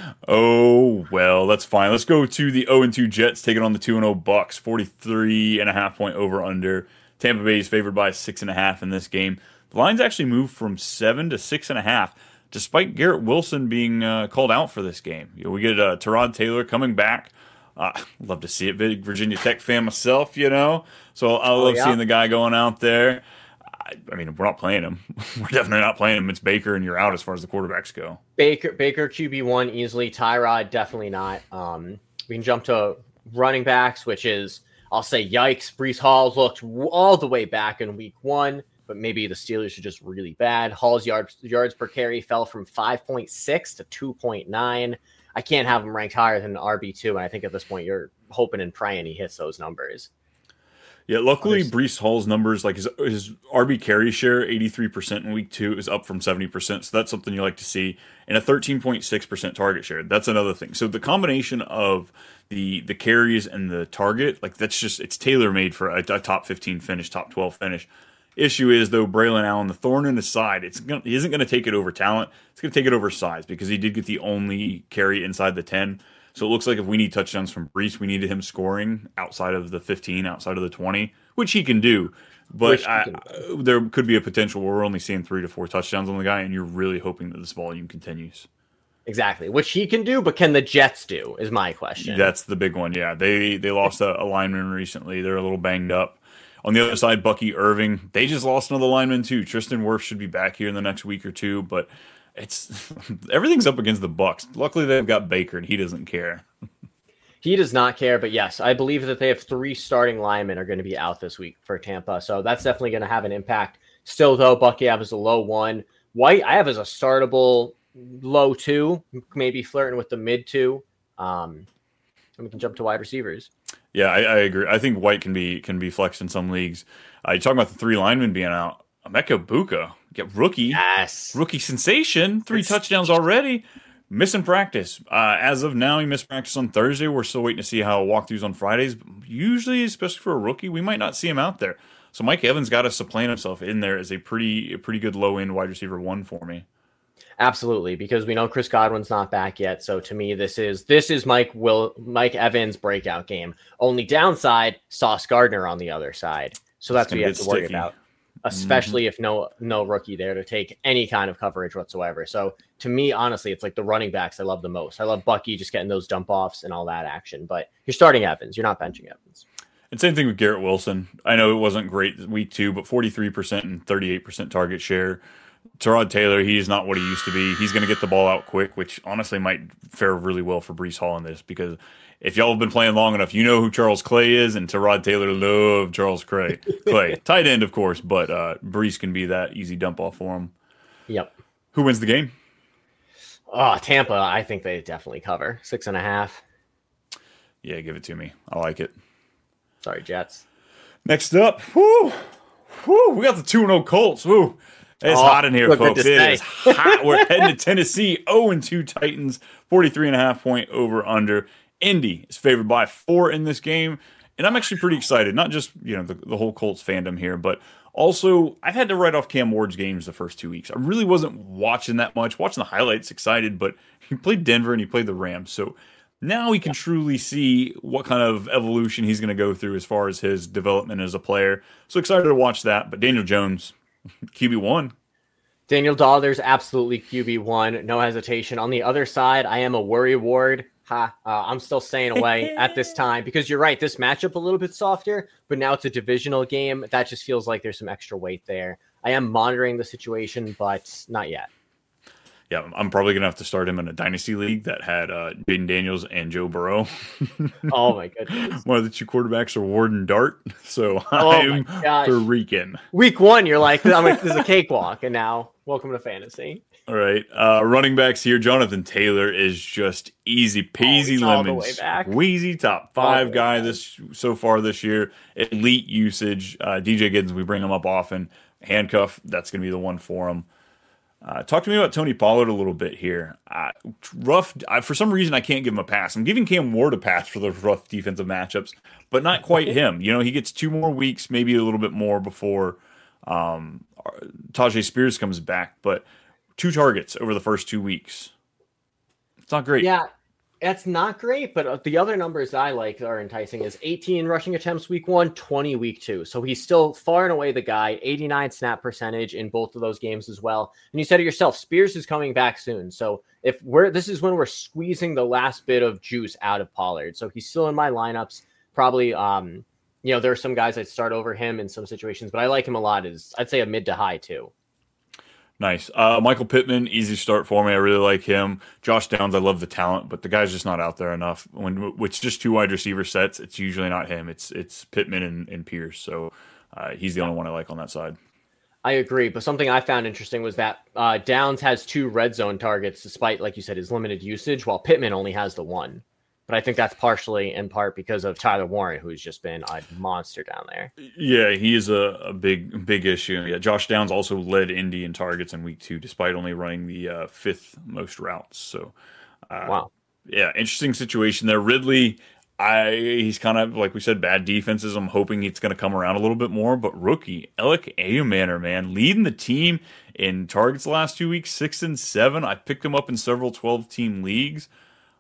Oh, well, that's fine. Let's go to the 0-2 Jets taking on the 2-0 Bucks. 43.5 point over under. Tampa Bay is favored by 6.5 in this game. The line's actually moved from 7 to 6.5. Despite Garrett Wilson being called out for this game. We get Tyrod Taylor coming back. Love to see it. Big Virginia Tech fan myself, So I love seeing the guy going out there. I mean, we're not playing him. We're definitely not playing him. It's Baker, and you're out as far as the quarterbacks go.
Baker QB1 easily. Tyrod, definitely not. We can jump to running backs, which is, I'll say, yikes. Breece Hall looked all the way back in week 1. But maybe the Steelers are just really bad. Hall's yards per carry fell from 5.6 to 2.9. I can't have him ranked higher than RB2, and I think at this point you're hoping and praying he hits those numbers.
Yeah, luckily Breece Hall's numbers, like his RB carry share, 83% in week 2 is up from 70%, so that's something you like to see. And a 13.6% target share, that's another thing. So the combination of the carries and the target, like that's just, it's tailor-made for a top 15 finish, top 12 finish. Issue is, though, Braylon Allen, the thorn in his side, he isn't going to take it over talent. It's going to take it over size because he did get the only carry inside the 10. So it looks like if we need touchdowns from Breece, we needed him scoring outside of the 15, outside of the 20, which he can do. But there could be a potential where we're only seeing 3 to 4 touchdowns on the guy, and you're really hoping that this volume continues.
Exactly, which he can do, but can the Jets do, is my question.
That's the big one, yeah. They lost a lineman recently. They're a little banged up. On the other side, Bucky Irving, they just lost another lineman too. Tristan Wirfs should be back here in the next week or two, but it's everything's up against the Bucks. Luckily, they've got Baker, and he doesn't care.
He does not care, but yes, I believe that they have 3 starting linemen are going to be out this week for Tampa, so that's definitely going to have an impact. Still, though, Bucky I have as a low 1. White I have as a startable low 2, maybe flirting with the mid 2. And we can jump to wide receivers.
Yeah, I agree. I think White can be flexed in some leagues. You're talking about the 3 linemen being out. Emeka Buka, get rookie.
Yes.
Rookie sensation. 3 touchdowns already. Missing practice. As of now, he missed practice on Thursday. We're still waiting to see how walkthroughs on Fridays. Usually, especially for a rookie, we might not see him out there. So Mike Evans got to supplant himself in there as a pretty good low-end wide receiver 1 for me.
Absolutely, because we know Chris Godwin's not back yet. So to me, this is Mike Evans' breakout game. Only downside, Sauce Gardner on the other side. So that's what you have to worry about, especially if no rookie there to take any kind of coverage whatsoever. So to me, honestly, it's like the running backs I love the most. I love Bucky just getting those dump offs and all that action. But you're starting Evans. You're not benching Evans.
And same thing with Garrett Wilson. I know it wasn't great week 2, but 43% and 38% target share. Tyrod Taylor, he's not what he used to be. He's going to get the ball out quick, which honestly might fare really well for Breece Hall in this, because if y'all have been playing long enough, you know who Charles Clay is, and Tyrod Taylor loved Charles Clay. Tight end, of course, but Breece can be that easy dump off for him.
Yep.
Who wins the game?
Oh, Tampa, I think they definitely cover. 6.5.
Yeah, give it to me. I like it.
Sorry, Jets.
Next up, we got the 2-0 Colts. Woo. It's hot in here, folks. It is hot. We're heading to Tennessee. 0-2 Titans, 43.5 point over under. Indy is favored by 4 in this game, and I'm actually pretty excited. Not just the whole Colts fandom here, but also I've had to write off Cam Ward's games the first 2 weeks. I really wasn't watching that much. Watching the highlights, excited, but he played Denver and he played the Rams, so now we can truly see what kind of evolution he's going to go through as far as his development as a player. So excited to watch that. But Daniel Jones, QB1.
Daniel Dollars, absolutely QB1, no hesitation. On the other side, I am a worry ward. I'm still staying away at this time because you're right. This matchup a little bit softer, but now it's a divisional game. That just feels like there's some extra weight there. I am monitoring the situation, but not yet.
Yeah, I'm probably gonna have to start him in a dynasty league that had Jaden Daniels and Joe Burrow.
Oh my goodness.
One of the two quarterbacks are Ward and Dart, so
Oh my
I'm
gosh.
freaking.
Week 1, you're like, this is a cakewalk, and now welcome to fantasy.
All right, running backs here. Jonathan Taylor is just easy peasy lemon squeezy top 5 guy so far this year. Elite usage. DJ Giddens, we bring him up often. Handcuff, that's going to be the one for him. Talk to me about Tony Pollard a little bit here. Rough. For some reason, I can't give him a pass. I'm giving Cam Ward a pass for the rough defensive matchups, but not quite him. You know, he gets 2 more weeks, maybe a little bit more before Tajay Spears comes back, but 2 targets over the first 2 weeks. It's not great.
Yeah, that's not great, but the other numbers I like are enticing is 18 rushing attempts week 1, 20 week 2. So he's still far and away the guy, 89 snap percentage in both of those games as well. And you said it yourself, Spears is coming back soon. So this is when we're squeezing the last bit of juice out of Pollard. So he's still in my lineups. Probably, there are some guys I'd start over him in some situations, but I like him a lot. I'd say a mid to high too.
Nice. Michael Pittman, easy start for me. I really like him. Josh Downs, I love the talent, but the guy's just not out there enough. When it's just 2 wide receiver sets, it's usually not him. It's Pittman and Pierce. So he's the only one I like on that side.
I agree, but something I found interesting was that Downs has 2 red zone targets, despite, like you said, his limited usage, while Pittman only has the 1. But I think that's partially in part because of Tyler Warren, who's just been a monster down there.
Yeah, he is a big issue. Yeah, Josh Downs also led Indy in targets in week 2, despite only running the 5th most routes. So,
wow.
Yeah, interesting situation there. Ridley, he's kind of, like we said, bad defenses. I'm hoping it's going to come around a little bit more. But rookie, Alec Ayumanner, man, leading the team in targets the last 2 weeks, 6 and 7. I picked him up in several 12-team leagues.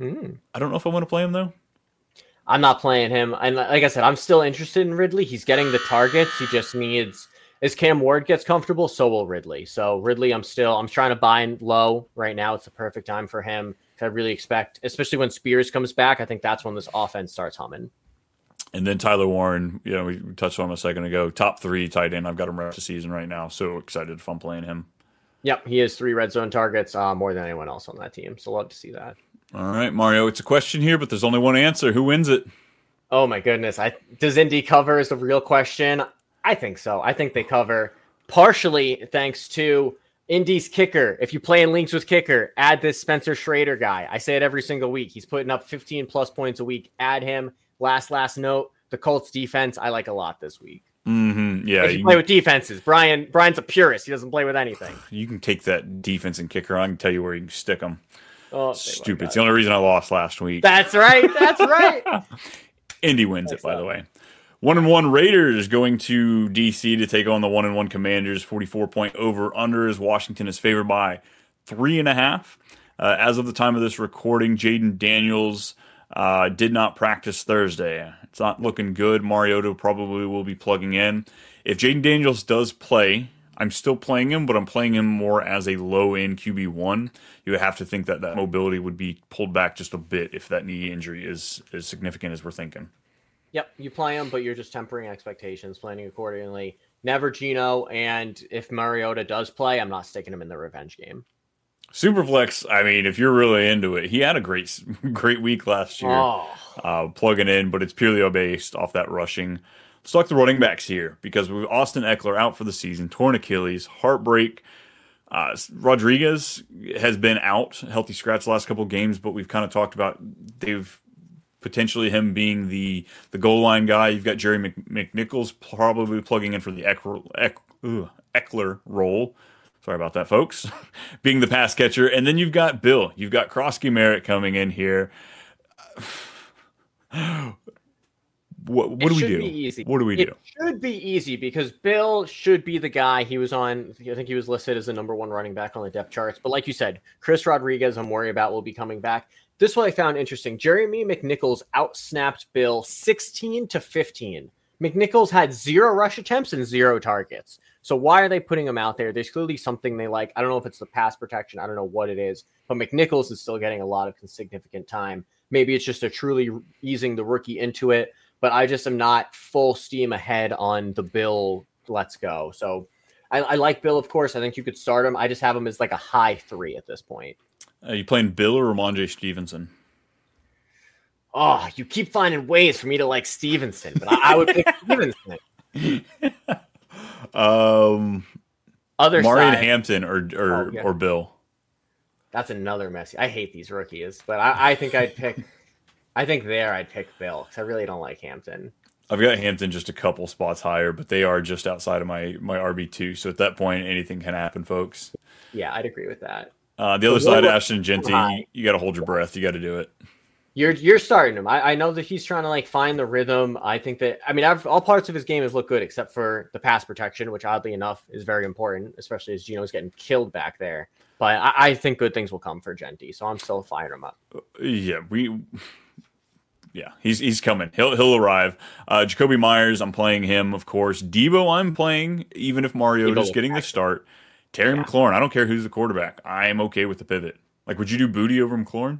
I don't know if I want to play him, though.
I'm not playing him. And like I said, I'm still interested in Ridley. He's getting the targets. He just needs, as Cam Ward gets comfortable, so will Ridley. So Ridley, I'm trying to buy low right now. It's the perfect time for him. I really expect, especially when Spears comes back, I think that's when this offense starts humming.
And then Tyler Warren, we touched on him a second ago. Top 3 tight end. I've got him rest of the season right now. So excited if I'm playing him.
Yep, he has 3 red zone targets, more than anyone else on that team. So love to see that.
All right, Mario, it's a question here, but there's only one answer. Who wins it?
Oh, my goodness. Does Indy cover is the real question? I think so. I think they cover, partially thanks to Indy's kicker. If you play in leagues with kicker, add this Spencer Schrader guy. I say it every single week. He's putting up 15-plus points a week. Add him. Last note, the Colts defense I like a lot this week.
Mm-hmm. Yeah,
if you play with defenses, Brian's a purist. He doesn't play with anything.
You can take that defense and kicker. I can tell you where you can stick them.
Oh,
stupid! It's the only reason I lost last week.
That's right. That's right.
Indy wins it, by the way. 1-1 Raiders going to DC to take on the 1-1 Commanders. 44-point over under as Washington is favored by 3.5. As of the time of this recording, Jaden Daniels did not practice Thursday. It's not looking good. Mariota probably will be plugging in. If Jaden Daniels does play, I'm still playing him, but I'm playing him more as a low-end QB1. You have to think that mobility would be pulled back just a bit if that knee injury is as significant as we're thinking.
Yep, you play him, but you're just tempering expectations, planning accordingly. Never Geno, and if Mariota does play, I'm not sticking him in the revenge game.
Superflex, I mean, if you're really into it, he had a great week last year, plugging in, but it's purely based off that rushing. Let's talk the running backs here, because we've Austin Eckler out for the season, torn Achilles, heartbreak. Rodriguez has been out, healthy scratch the last couple of games, but we've kind of talked about they've potentially him being the goal line guy. You've got Jerry McNichols probably plugging in for the Eckler role. Sorry about that, folks. Being the pass catcher. And then you've got Bill. You've got Krosky Merritt coming in here. What do we do?
Easy.
What do we do?
It should be easy because Bill should be the guy. He was on, I think he was listed as the number 1 running back on the depth charts. But like you said, Chris Rodriguez, I'm worried about, will be coming back. This one I found interesting. Jeremy McNichols outsnapped Bill 16-15. McNichols had 0 rush attempts and 0 targets. So why are they putting him out there? There's clearly something they like. I don't know if it's the pass protection. I don't know what it is. But McNichols is still getting a lot of significant time. Maybe it's just a truly easing the rookie into it. But I just am not full steam ahead on the Bill let's go. So I like Bill, of course. I think you could start him. I just have him as like a high 3 at this point.
Are you playing Bill or Ramondre Stevenson?
Oh, you keep finding ways for me to like Stevenson, but I would pick Stevenson. Other
Marion
side,
Hampton or Bill.
That's another messy. I hate these rookies, but I think I'd pick. I think I'd pick Bill because I really don't like Hampton.
I've got Hampton just a couple spots higher, but they are just outside of my RB2. So at that point, anything can happen, folks.
Yeah, I'd agree with that.
The other side, Ashton Genty, you got to hold your breath. You got to do it.
You're starting him. I know that he's trying to like find the rhythm. I think that all parts of his game has looked good except for the pass protection, which oddly enough is very important, especially as Geno's getting killed back there. But I think good things will come for Genty, so I'm still firing him up.
Yeah, he's coming. He'll arrive. Jacoby Myers, I'm playing him, of course. Debo, I'm playing, even if Mariota's getting the start. Terry McLaurin, I don't care who's the quarterback. I'm okay with the pivot. Like, would you do Booty over McLaurin?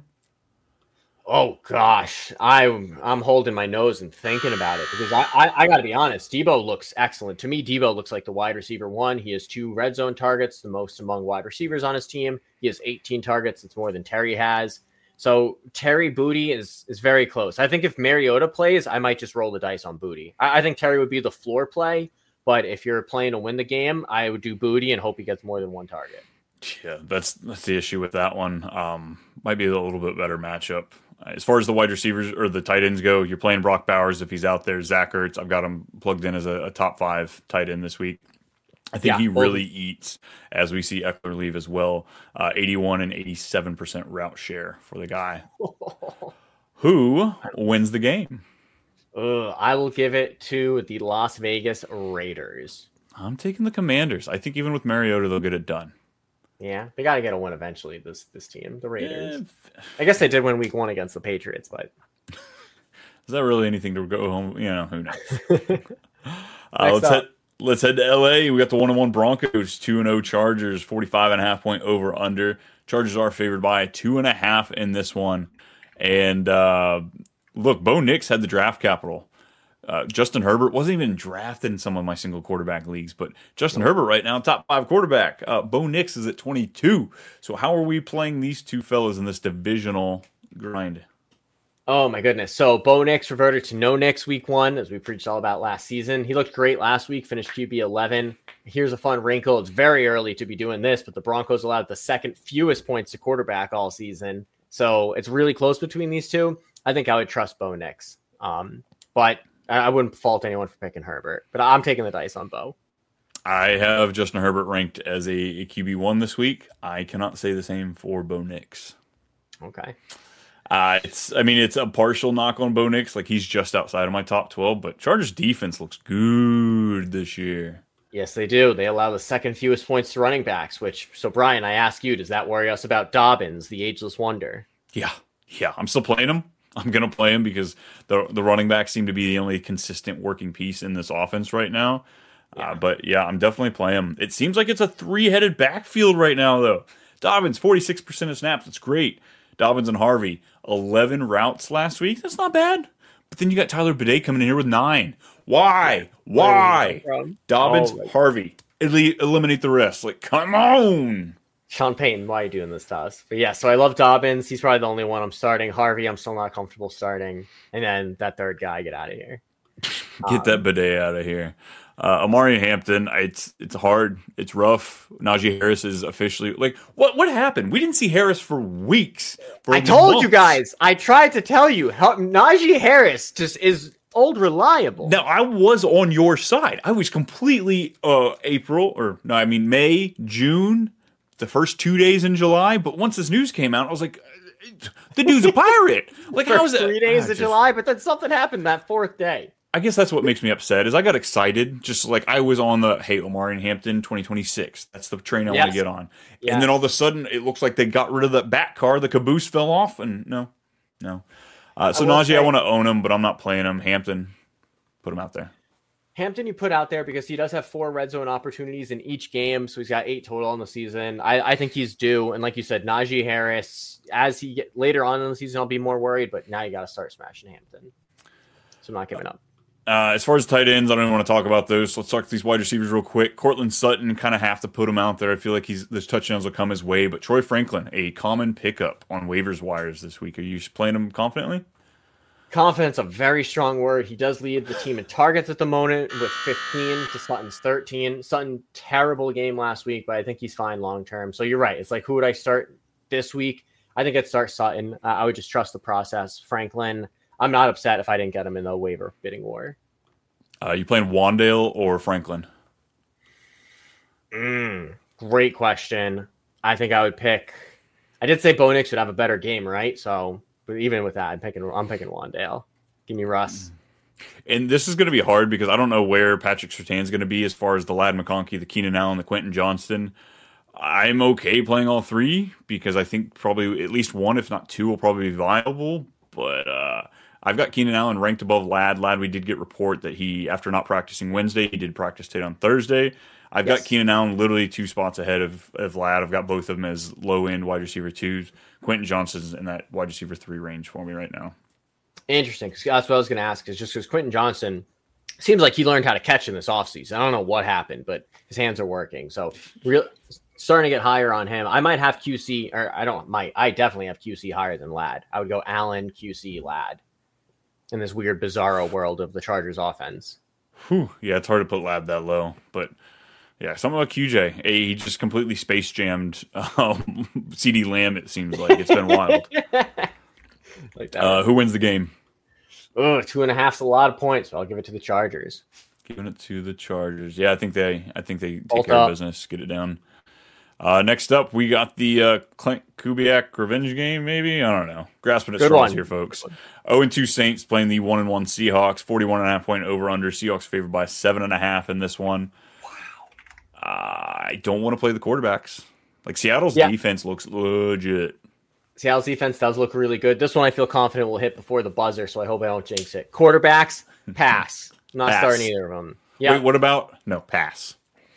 Oh gosh, I'm holding my nose and thinking about it because I got to be honest. Debo looks excellent to me. Debo looks like the wide receiver 1. He has 2 red zone targets, the most among wide receivers on his team. He has 18 targets. It's more than Terry has. So Terry Booty is very close. I think if Mariota plays, I might just roll the dice on Booty. I think Terry would be the floor play, but if you're playing to win the game, I would do Booty and hope he gets more than 1 target.
Yeah, that's the issue with that one. Might be a little bit better matchup. As far as the wide receivers or the tight ends go, you're playing Brock Bowers if he's out there. Zach Ertz, I've got him plugged in as a top 5 tight end this week. I think he really eats as we see Eckler leave as well. 81 and 87% route share for the guy. Who wins the game?
I will give it to the Las Vegas Raiders.
I'm taking the Commanders. I think even with Mariota, they'll get it done.
Yeah, they got to get a win eventually, this team, the Raiders. I guess they did win week 1 against the Patriots, but...
Is that really anything to go home? Who knows? Let's head to L.A. We got the 1-1 Broncos, 2-0 Chargers, 45.5 point over under. Chargers are favored by 2.5 in this one. And look, Bo Nix had the draft capital. Justin Herbert wasn't even drafted in some of my single quarterback leagues, but Justin Herbert right now, top 5 quarterback. Bo Nix is at 22. So how are we playing these two fellas in this divisional grind?
Oh my goodness. So Bo Nix reverted to no Nix week 1, as we preached all about last season. He looked great last week, finished QB 11. Here's a fun wrinkle. It's very early to be doing this, but the Broncos allowed the second fewest points to quarterback all season. So it's really close between these two. I think I would trust Bo Nix. But I wouldn't fault anyone for picking Herbert, but I'm taking the dice on Bo.
I have Justin Herbert ranked as a QB1 this week. I cannot say the same for Bo Nix.
Okay.
It's a partial knock on Bo Nix. Like, he's just outside of my top 12, but Chargers defense looks good this year.
Yes, they do. They allow the second fewest points to running backs, so Brian, I ask you, does that worry us about Dobbins, the ageless wonder?
Yeah. I'm still playing him. I'm going to play him because the running backs seem to be the only consistent working piece in this offense right now. Yeah. But yeah, I'm definitely playing him. It seems like it's a 3-headed backfield right now, though. Dobbins, 46% of snaps. That's great. Dobbins and Harvey, 11 routes last week. That's not bad. But then you got Tyler Bidet coming in here with 9. Why? Dobbins, Harvey. Eliminate the rest. Like, come on.
Sean Payton, why are you doing this to us? But yeah, so I love Dobbins. He's probably the only one I'm starting. Harvey, I'm still not comfortable starting. And then that third guy, get out of here.
Get that Bidet out of here. Amari Hampton, it's hard. It's rough. Najee Harris is officially like, what happened? We didn't see Harris for weeks.
I told you guys. I tried to tell you. Najee Harris just is old reliable.
Now, I was on your side. I was completely May, June, the first 2 days in July. But once this news came out, I was like, the dude's a pirate. Like,
how was it? 3 days of July, but then something happened that 4th day.
I guess that's what makes me upset is I got excited. Just like I was on the, hey, Omari Hampton 2026. That's the train I want to get on. Yes. And then all of a sudden it looks like they got rid of that back car. The caboose fell off and no. So Najee, I want to own him, but I'm not playing him. Hampton, put him out there.
Hampton you put out there because he does have 4 red zone opportunities in each game. So he's got 8 total in the season. I think he's due. And like you said, Najee Harris, as he get later on in the season, I'll be more worried, but now you got to start smashing Hampton. So I'm not giving up.
As far as tight ends, I don't even want to talk about those. So let's talk to these wide receivers real quick. Cortland Sutton, kind of have to put him out there. I feel like those touchdowns will come his way. But Troy Franklin, a common pickup on waivers wires this week. Are you playing him confidently?
Confidence, a very strong word. He does lead the team in targets at the moment with 15 to Sutton's 13. Sutton, terrible game last week, but I think he's fine long term. So you're right. It's like, who would I start this week? I think I'd start Sutton. I would just trust the process. Franklin, I'm not upset if I didn't get him in the waiver bidding war.
You playing Wandale or Franklin?
Great question. I think I would pick. I did say Bo Nix would have a better game, right? So, but even with that, I'm picking Wandale. Give me Russ.
And this is going to be hard because I don't know where Patrick Surtain's going to be as far as the Ladd McConkey, the Keenan Allen, the Quentin Johnston. I'm okay playing all three because I think probably at least one, if not two, will probably be viable. But I've got Keenan Allen ranked above Ladd. Ladd, we did get report that he, after not practicing Wednesday, he did practice today on Thursday. I've got Keenan Allen literally 2 spots ahead of Ladd. I've got both of them as low-end wide receiver 2s. Quentin Johnston's in that wide receiver 3 range for me right now.
Interesting. That's what I was going to ask, is just because Quentin Johnston seems like he learned how to catch in this offseason. I don't know what happened, but his hands are working. So starting to get higher on him. I might have QC, or I definitely have QC higher than Ladd. I would go Allen, QC, Ladd in this weird, bizarro world of the Chargers offense.
Whew. Yeah, it's hard to put Ladd that low, but yeah, something about QJ. He just completely space jammed CD Lamb, it seems like. It's been wild.
Like that.
Who wins the game?
2.5 is a lot of points, so I'll give it to the Chargers.
Giving it to the Chargers. Yeah, I think they take
Bolt
care
up.
of business, get it down. Next up, we got the Clint Kubiak revenge game, maybe? I don't know. Grasping at straws here, folks. 0-2 Saints playing the 1-1 Seahawks. 41.5 point over-under. Seahawks favored by 7.5 in this one. Wow. I don't want to play the quarterbacks. Like, Seattle's defense looks legit.
Seattle's defense does look really good. This one I feel confident will hit before the buzzer, so I hope I don't jinx it. Quarterbacks, pass. I'm not starting either of them. Yeah.
Wait, what about? No, pass.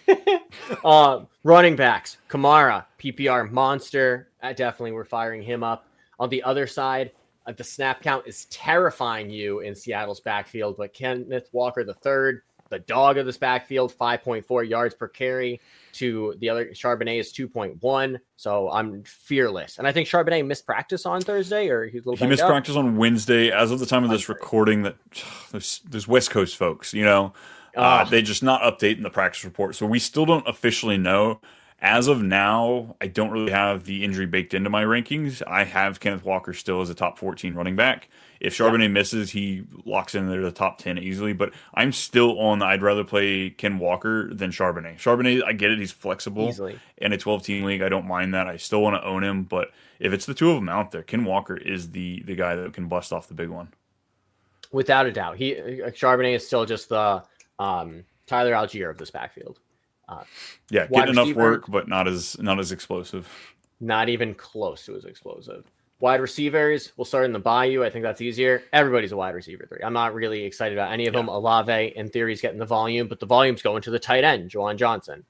Running backs, Kamara, PPR monster. Definitely we're firing him up. On the other side, the snap count is terrifying you in Seattle's backfield, but Kenneth Walker III, the dog of this backfield, 5.4 yards per carry to the other. Charbonnet is 2.1, so I'm fearless. And I think Charbonnet missed practice on Thursday, or he
missed practice on Wednesday. As of the time of this recording, that there's West Coast folks, they just not updating the practice report, so we still don't officially know. As of now, I don't really have the injury baked into my rankings. I have Kenneth Walker still as a top 14 running back. If Charbonnet misses, he locks in there the top 10 easily. But I'm still on I'd rather play Ken Walker than Charbonnet. Charbonnet, I get it. He's flexible.
Easily.
In a 12-team league, I don't mind that. I still want to own him. But if it's the two of them out there, Ken Walker is the guy that can bust off the big one.
Without a doubt. Charbonnet is still just the Tyler Algier of this backfield.
Getting enough work, but not as explosive.
Not even close to as explosive. Wide receivers, we'll start in the Bayou. I think that's easier. Everybody's a wide receiver 3. I'm not really excited about any of them. Olave, in theory, is getting the volume, but the volume's going to the tight end, Juwan Johnson.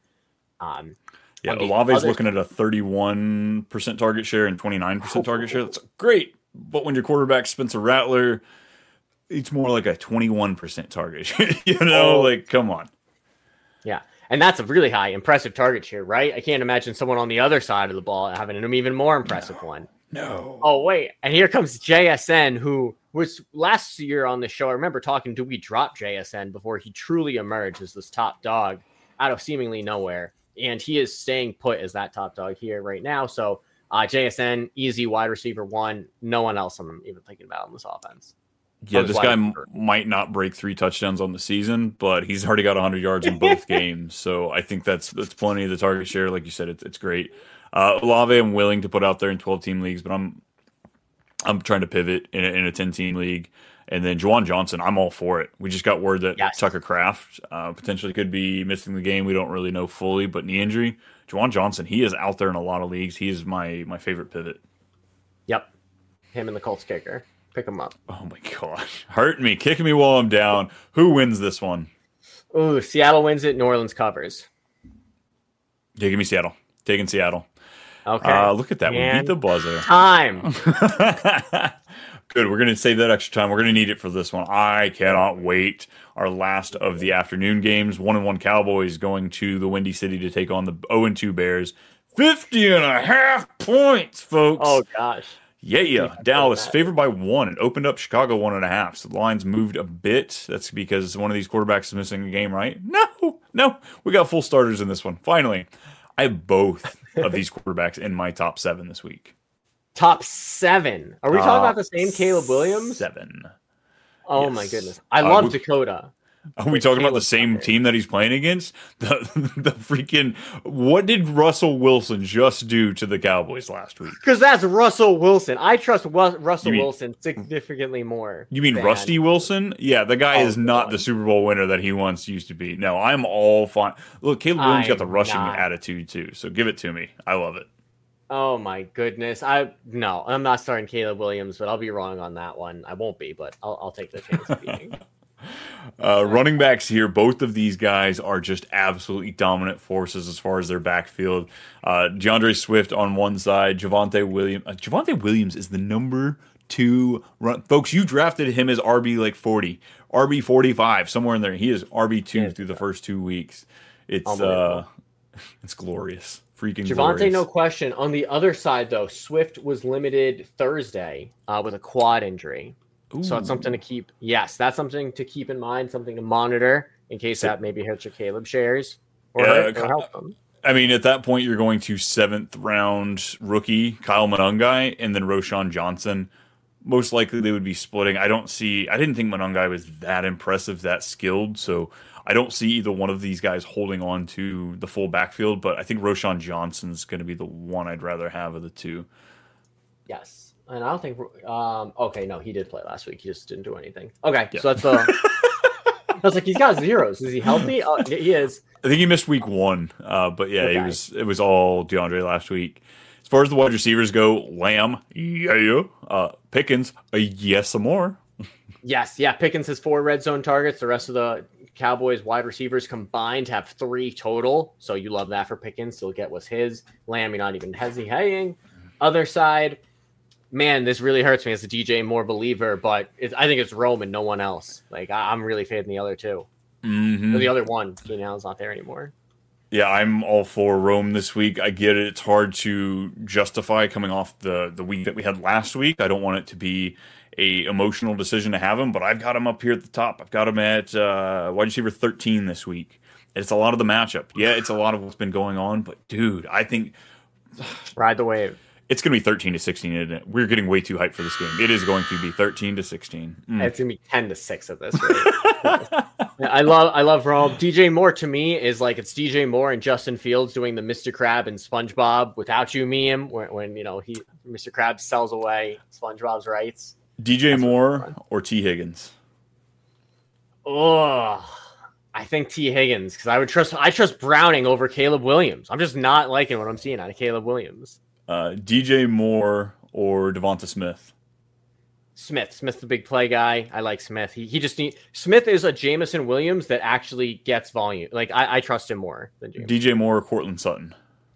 Olave's looking at a 31% target share and 29% target share. That's great. But when your quarterback Spencer Rattler, it's more like a 21% target share. Come on.
Yeah. And that's a really high, impressive target share, right? I can't imagine someone on the other side of the ball having an even more impressive one.
No.
Oh, wait. And here comes JSN, who was last year on the show. I remember talking, do we drop JSN before he truly emerged as this top dog out of seemingly nowhere? And he is staying put as that top dog here right now. So JSN, easy wide receiver 1. No one else I'm even thinking about in this offense.
Yeah, this guy might not break 3 touchdowns on the season, but he's already got 100 yards in both games. So I think that's plenty of the target share. Like you said, it's great. Olave, I'm willing to put out there in 12-team leagues, but I'm trying to pivot in a 10-team league. And then Juwan Johnson, I'm all for it. We just got word that Tucker Kraft potentially could be missing the game. We don't really know fully, but knee injury. Juwan Johnson, he is out there in a lot of leagues. He is my favorite pivot.
Yep. Him and the Colts kicker. Pick him up.
Oh, my gosh. Hurting me. Kicking me while I'm down. Who wins this one?
Ooh, Seattle wins it. New Orleans covers.
Yeah, give me Seattle. Taking Seattle.
Okay.
Look at that. We beat the buzzer.
Time.
Good. We're going to save that extra time. We're going to need it for this one. I cannot wait. Our last of the afternoon games. 1-1 Cowboys going to the Windy City to take on the 0-2 Bears. 50.5 points, folks.
Oh, gosh.
Yeah. Dallas favored by 1. It opened up Chicago 1.5. So the lines moved a bit. That's because one of these quarterbacks is missing a game, right? No. We got full starters in this one. Finally, I have both of these quarterbacks in my top 7 this week.
Top 7. Are we talking about the same Caleb Williams?
7.
Oh,
Yes.
my goodness. I love Dakota.
Are we talking about the same team that he's playing against? The freaking... What did Russell Wilson just do to the Cowboys last week?
Because that's Russell Wilson. I trust Russell Wilson significantly more.
You mean Rusty Wilson? Yeah, the guy is not the Super Bowl winner that he once used to be. No, I'm all fine. Look, Caleb Williams got the rushing attitude, too. So give it to me. I love it.
Oh, my goodness. I'm not starting Caleb Williams, but I'll be wrong on that one. I won't be, but I'll take the chance of being.
Running backs here, both of these guys are just absolutely dominant forces as far as their backfield. DeAndre Swift on one side, Javonte Williams. Javonte Williams is the number 2 run. Folks, you drafted him as RB 40, RB 45, somewhere in there. He is RB2 through the first 2 weeks. It's glorious. Freaking
Javonte,
glorious.
no question. On the other side, though, Swift was limited Thursday with a quad injury. Ooh. So it's something to keep. Yes, that's something to keep in mind, something to monitor in case that maybe hurts your Caleb shares or help them.
I mean, at that point, you're going to 7th round rookie Kyle Monangai and then Roschon Johnson. Most likely, they would be splitting. I didn't think Monangai was that impressive, that skilled. So I don't see either one of these guys holding on to the full backfield. But I think Roschon Johnson's going to be the one I'd rather have of the two.
Yes. And I don't think okay, no, he did play last week. He just didn't do anything. Okay, yeah. So that's I was like, he's got zeros. Is he healthy? Oh, he is.
I think he missed week 1. But yeah, okay. It was all DeAndre last week. As far as the wide receivers go, Lamb, Pickens, yes, some more.
Yes, yeah. Pickens has 4 red zone targets. The rest of the Cowboys wide receivers combined have 3 total. So you love that for Pickens. He'll get what's his. Lamb, you're not even hesitating. Other side. Man, this really hurts me as a DJ Moore believer, but I think it's Rome and no one else. Like, I'm really fading the other two.
Mm-hmm.
Or the other one. Keenan Allen's not there anymore.
Yeah, I'm all for Rome this week. I get it. It's hard to justify coming off the week that we had last week. I don't want it to be a emotional decision to have him, but I've got him up here at the top. I've got him at wide receiver 13 this week. It's a lot of the matchup. Yeah, it's a lot of what's been going on, but dude, I think...
Ride the wave.
It's going to be 13-16, isn't it? We're getting way too hyped for this game. It is going to be 13-16.
It's going to be 10-6 at this rate. I love Rome. DJ Moore to me is like it's DJ Moore and Justin Fields doing the Mr. Krabs and SpongeBob Without You meme when Mr. Krabs sells away SpongeBob's rights.
DJ Moore or T. Higgins?
Oh, I think T. Higgins because I trust Browning over Caleb Williams. I'm just not liking what I'm seeing out of Caleb Williams.
DJ Moore or Devonta Smith?
Smith's the big play guy. I like Smith. Smith is a Jameson Williams that actually gets volume. Like I trust him more than Jameson.
DJ Moore or Cortland Sutton?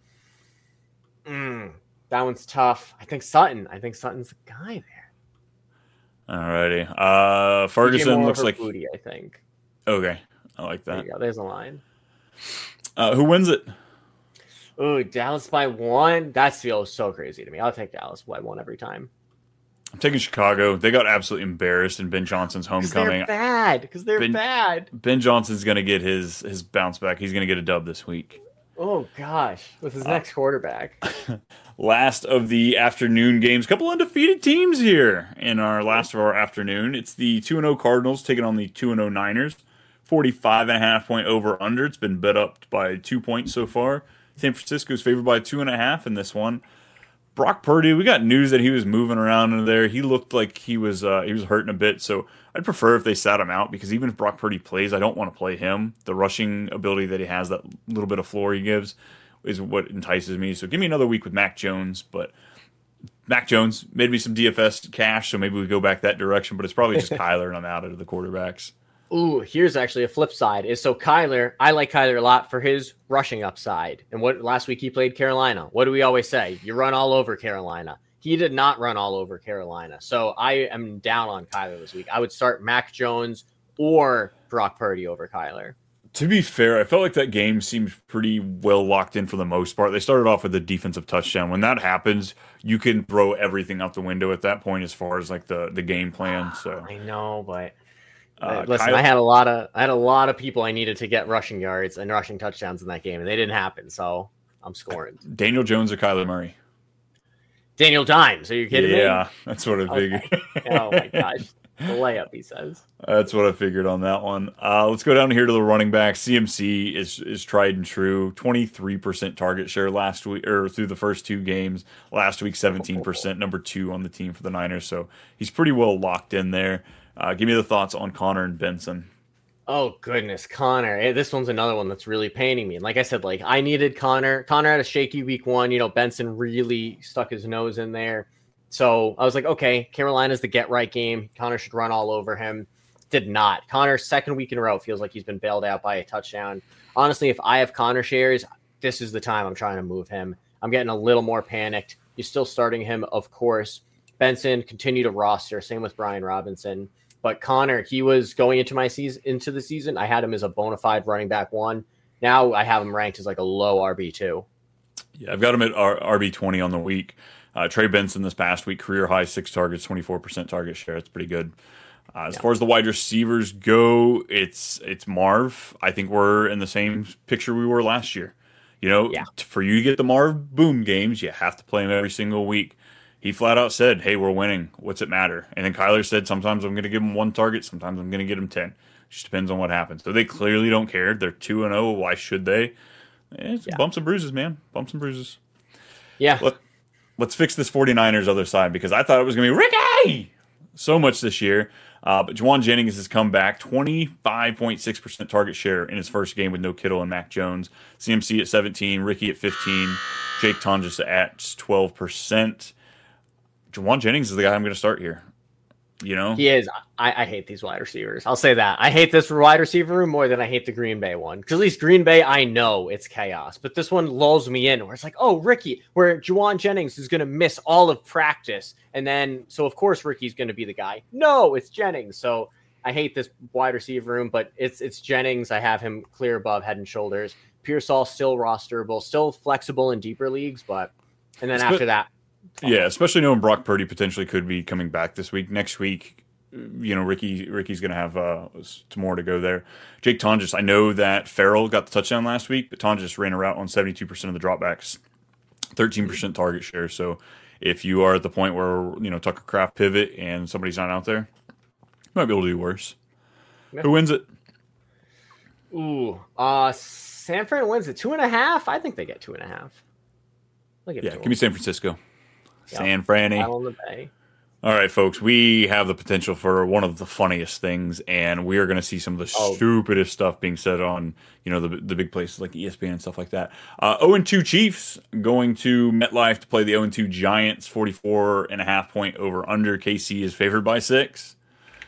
That one's tough. I think Sutton's the guy there.
Alrighty. Ferguson looks like
Booty, I think.
Okay, I like that.
There you go. There's a line.
Who wins it?
Oh, Dallas by 1. That feels so crazy to me. I'll take Dallas by 1 every time.
I'm taking Chicago. They got absolutely embarrassed in Ben Johnson's homecoming.
Because they're bad.
Ben Johnson's going to get his bounce back. He's going to get a dub this week.
Oh, gosh. With his next quarterback.
Last of the afternoon games. A couple undefeated teams here in our last of our afternoon. It's the 2-0 Cardinals taking on the 2-0 Niners. 45.5 point over-under. It's been bet up by 2 points so far. San Francisco's favored by 2.5 in this one. Brock Purdy, we got news that he was moving around in there. He looked like he was hurting a bit, so I'd prefer if they sat him out because even if Brock Purdy plays, I don't want to play him. The rushing ability that he has, that little bit of floor he gives, is what entices me. So give me another week with Mac Jones, but Mac Jones made me some DFS cash, so maybe we go back that direction, but it's probably just Kyler and I'm out of the quarterbacks.
Ooh, here's actually a flip side. Kyler, I like Kyler a lot for his rushing upside. And last week he played Carolina. What do we always say? You run all over Carolina. He did not run all over Carolina. So I am down on Kyler this week. I would start Mac Jones or Brock Purdy over Kyler.
To be fair, I felt like that game seemed pretty well locked in for the most part. They started off with a defensive touchdown. When that happens, you can throw everything out the window at that point as far as like the game plan. So
I know, but listen, I had a lot of people I needed to get rushing yards and rushing touchdowns in that game, and they didn't happen. So I'm scoring.
Daniel Jones or Kyler Murray?
Daniel Dimes. Are you kidding me?
Yeah, that's what I figured.
Okay. Oh my gosh. The layup, he says.
That's what I figured on that one. Let's go down here to the running back. CMC is tried and true. 23% target share last week, or through the first 2 games. Last week, 17%, number 2 on the team for the Niners. So he's pretty well locked in there. Give me the thoughts on Connor and Benson.
Oh goodness, Connor. This one's another one that's really paining me. And like I said, like I needed Connor. Connor had a shaky week 1. You know, Benson really stuck his nose in there. So I was like, okay, Carolina's the get right game. Connor should run all over him. Did not. Connor's second week in a row feels like he's been bailed out by a touchdown. Honestly, if I have Connor shares, this is the time I'm trying to move him. I'm getting a little more panicked. You're still starting him, of course. Benson, continue to roster. Same with Brian Robinson. But Connor, he was going into the season. I had him as a bona fide running back 1. Now I have him ranked as like a low RB2.
Yeah, I've got him at RB20 on the week. Trey Benson this past week, career high 6 targets, 24% target share. That's pretty good. As far as the wide receivers go, it's Marv. I think we're in the same picture we were last year. You know, for you to get the Marv Boom games, you have to play him every single week. He flat out said, hey, we're winning. What's it matter? And then Kyler said, sometimes I'm going to give him 1 target. Sometimes I'm going to get him 10. Just depends on what happens. So they clearly don't care. They're 2-0. Why should they? It's bumps and bruises, man. Bumps and bruises.
Yeah.
Let's fix this 49ers other side because I thought it was going to be Ricky so much this year. But Juwan Jennings has come back, 25.6% target share in his first game with no Kittle and Mac Jones. CMC at 17, Ricky at 15, Jake Tonjes at 12%. Juwan Jennings is the guy I'm going to start here. You know?
He is. I hate these wide receivers. I'll say that. I hate this wide receiver room more than I hate the Green Bay one. Because at least Green Bay, I know it's chaos. But this one lulls me in where it's like, oh, Ricky, where Juwan Jennings is going to miss all of practice. And then, so of course, Ricky's going to be the guy. No, it's Jennings. So I hate this wide receiver room, but it's Jennings. I have him clear above Head and Shoulders. Pearsall still rosterable, still flexible in deeper leagues. And then after that.
Yeah, especially knowing Brock Purdy potentially could be coming back this week. Next week, you know, Ricky's going to have some more to go there. Jake Tonjes, I know that Farrell got the touchdown last week, but Tonjes ran a route on 72% of the dropbacks, 13% target share. So if you are at the point where, you know, Tucker Kraft pivot and somebody's not out there, you might be able to do worse. Yeah. Who wins it?
Ooh, San Fran wins it 2.5. I think they get 2.5.
Give me San Francisco. San Franny.
On the Bay.
All right, folks, we have the potential for one of the funniest things, and we are going to see some of the stupidest stuff being said on, you know, the big places like ESPN and stuff like that. 0-2 Chiefs going to MetLife to play the 0-2 Giants, 44.5 point over under. KC is favored by 6.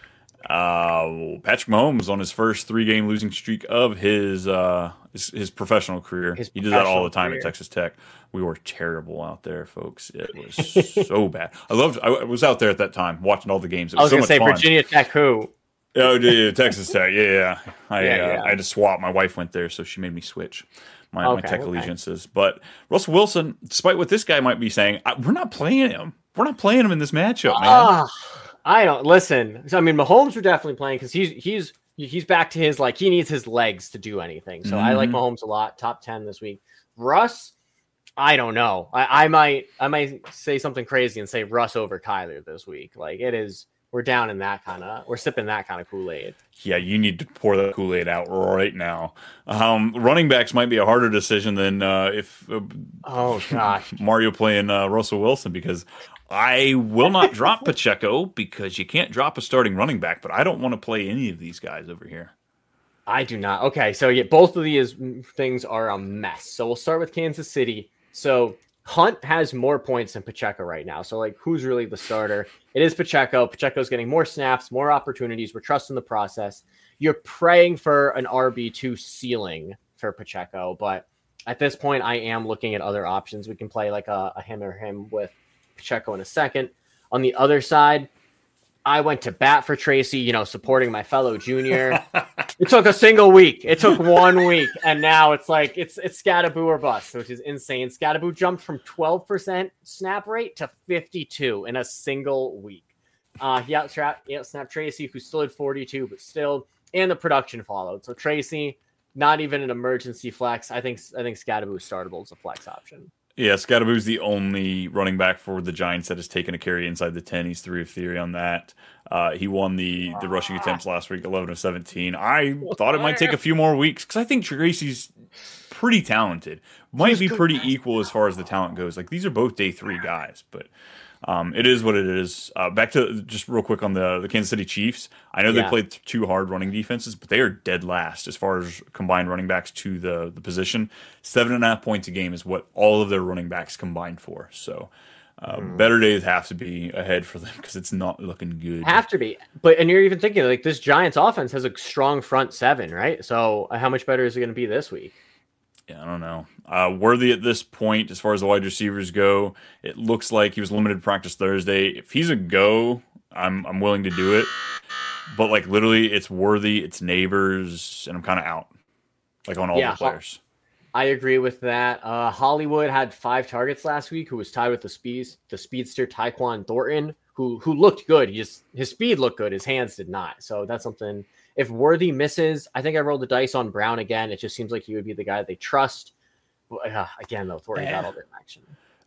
Patrick Mahomes on his first 3-game losing streak of his professional career. He did that all the time at Texas Tech. We were terrible out there, folks. It was so bad. I was out there at that time watching all the games. It was
I was going to say Virginia Tech who?
Oh, yeah, Texas Tech. Yeah. I had to swap. My wife went there, so she made me switch my Tech allegiances. But Russell Wilson, despite what this guy might be saying, we're not playing him. We're not playing him in this matchup, man.
I don't listen. I mean, Mahomes we're definitely playing because he's back to his he needs his legs to do anything. So I like Mahomes a lot. Top 10 this week. Russ, I don't know. I might say something crazy and say Russ over Kyler this week. Like it is. We're down in that we're sipping that kind of Kool-Aid.
Yeah, you need to pour that Kool-Aid out right now. Running backs might be a harder decision than if
oh gosh,
Mario playing Russell Wilson, because I will not drop Pacheco because you can't drop a starting running back, but I don't want to play any of these guys over here.
I do not. Okay, so yeah, both of these things are a mess. So we'll start with Kansas City. So Hunt has more points than Pacheco right now. So, who's really the starter? It is Pacheco. Pacheco's getting more snaps, more opportunities. We're trusting the process. You're praying for an RB2 ceiling for Pacheco, but at this point, I am looking at other options. We can play a him or him with Pacheco in a second. On the other side, I went to bat for Tracy, supporting my fellow junior. It took a single week. It took 1 week. And now it's like, it's Scatterboo or bust, which is insane. Scatterboo jumped from 12% snap rate to 52 in a single week. He snapped Tracy, who still had 42, but still, and the production followed. So Tracy, not even an emergency flex. I think Scatterboo is startable as a flex option.
Yeah, Scatterboo's the only running back for the Giants that has taken a carry inside the 10. He's 3 of 3 on that. He won the rushing attempts last week, 11 of 17. I thought it might take a few more weeks because I think Tracy's pretty talented. Might be pretty equal as far as the talent goes. Like, these are both day 3 guys, but it is what it is. Back to just real quick on the Kansas City Chiefs. I know they played 2 hard running defenses, but they are dead last as far as combined running backs to the position. 7.5 points a game is what all of their running backs combined for. So better days have to be ahead for them because it's not looking good.
Have to be. And you're even thinking, like, this Giants offense has a strong front 7, right? So how much better is it going to be this week?
Yeah, I don't know. Worthy at this point, as far as the wide receivers go, it looks like he was limited to practice Thursday. If he's a go, I'm willing to do it. But like literally, it's Worthy, it's Neighbors, and I'm kind of out. Like on all the players.
I agree with that. Hollywood had 5 targets last week, who was tied with the speedster Tyquan Thornton, who looked good. His speed looked good, his hands did not. So that's something. If Worthy misses, I think I rolled the dice on Brown again. It just seems like he would be the guy they trust. Again, though, Thornton got all the action.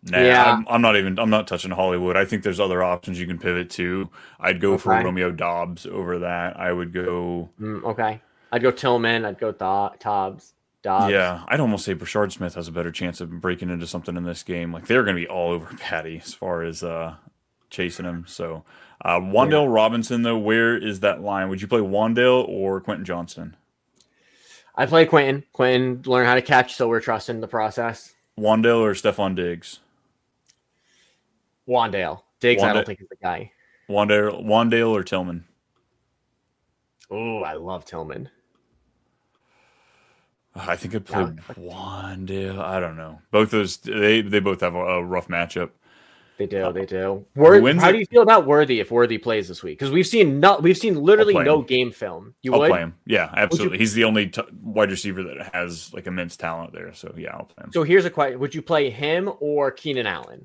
I'm not touching Hollywood. I think there's other options you can pivot to. I'd go for Romeo Dobbs over that. I would go.
Okay. I'd go Tillman. I'd go Dobbs.
Yeah, I'd almost say Brashard Smith has a better chance of breaking into something in this game. Like, they're going to be all over Patty as far as chasing him. So, Wan'Dale Robinson, though, where is that line? Would you play Wan'Dale or Quentin Johnston?
I play Quentin. Quentin learn how to catch, so we're trusting the process.
Wan'Dale or Stephon Diggs?
Wan'Dale. Diggs, I don't think is the guy.
Wan'Dale or Tillman?
Oh, I love Tillman.
I think I'd play Wan'Dale. I don't know. Both those, they both have a rough matchup.
They do. How do you feel about Worthy if Worthy plays this week? Because we've seen literally no game film.
I'll play him. Yeah, absolutely. He's the only wide receiver that has like immense talent there. So yeah, I'll play him.
So here's a question: would you play him or Keenan Allen?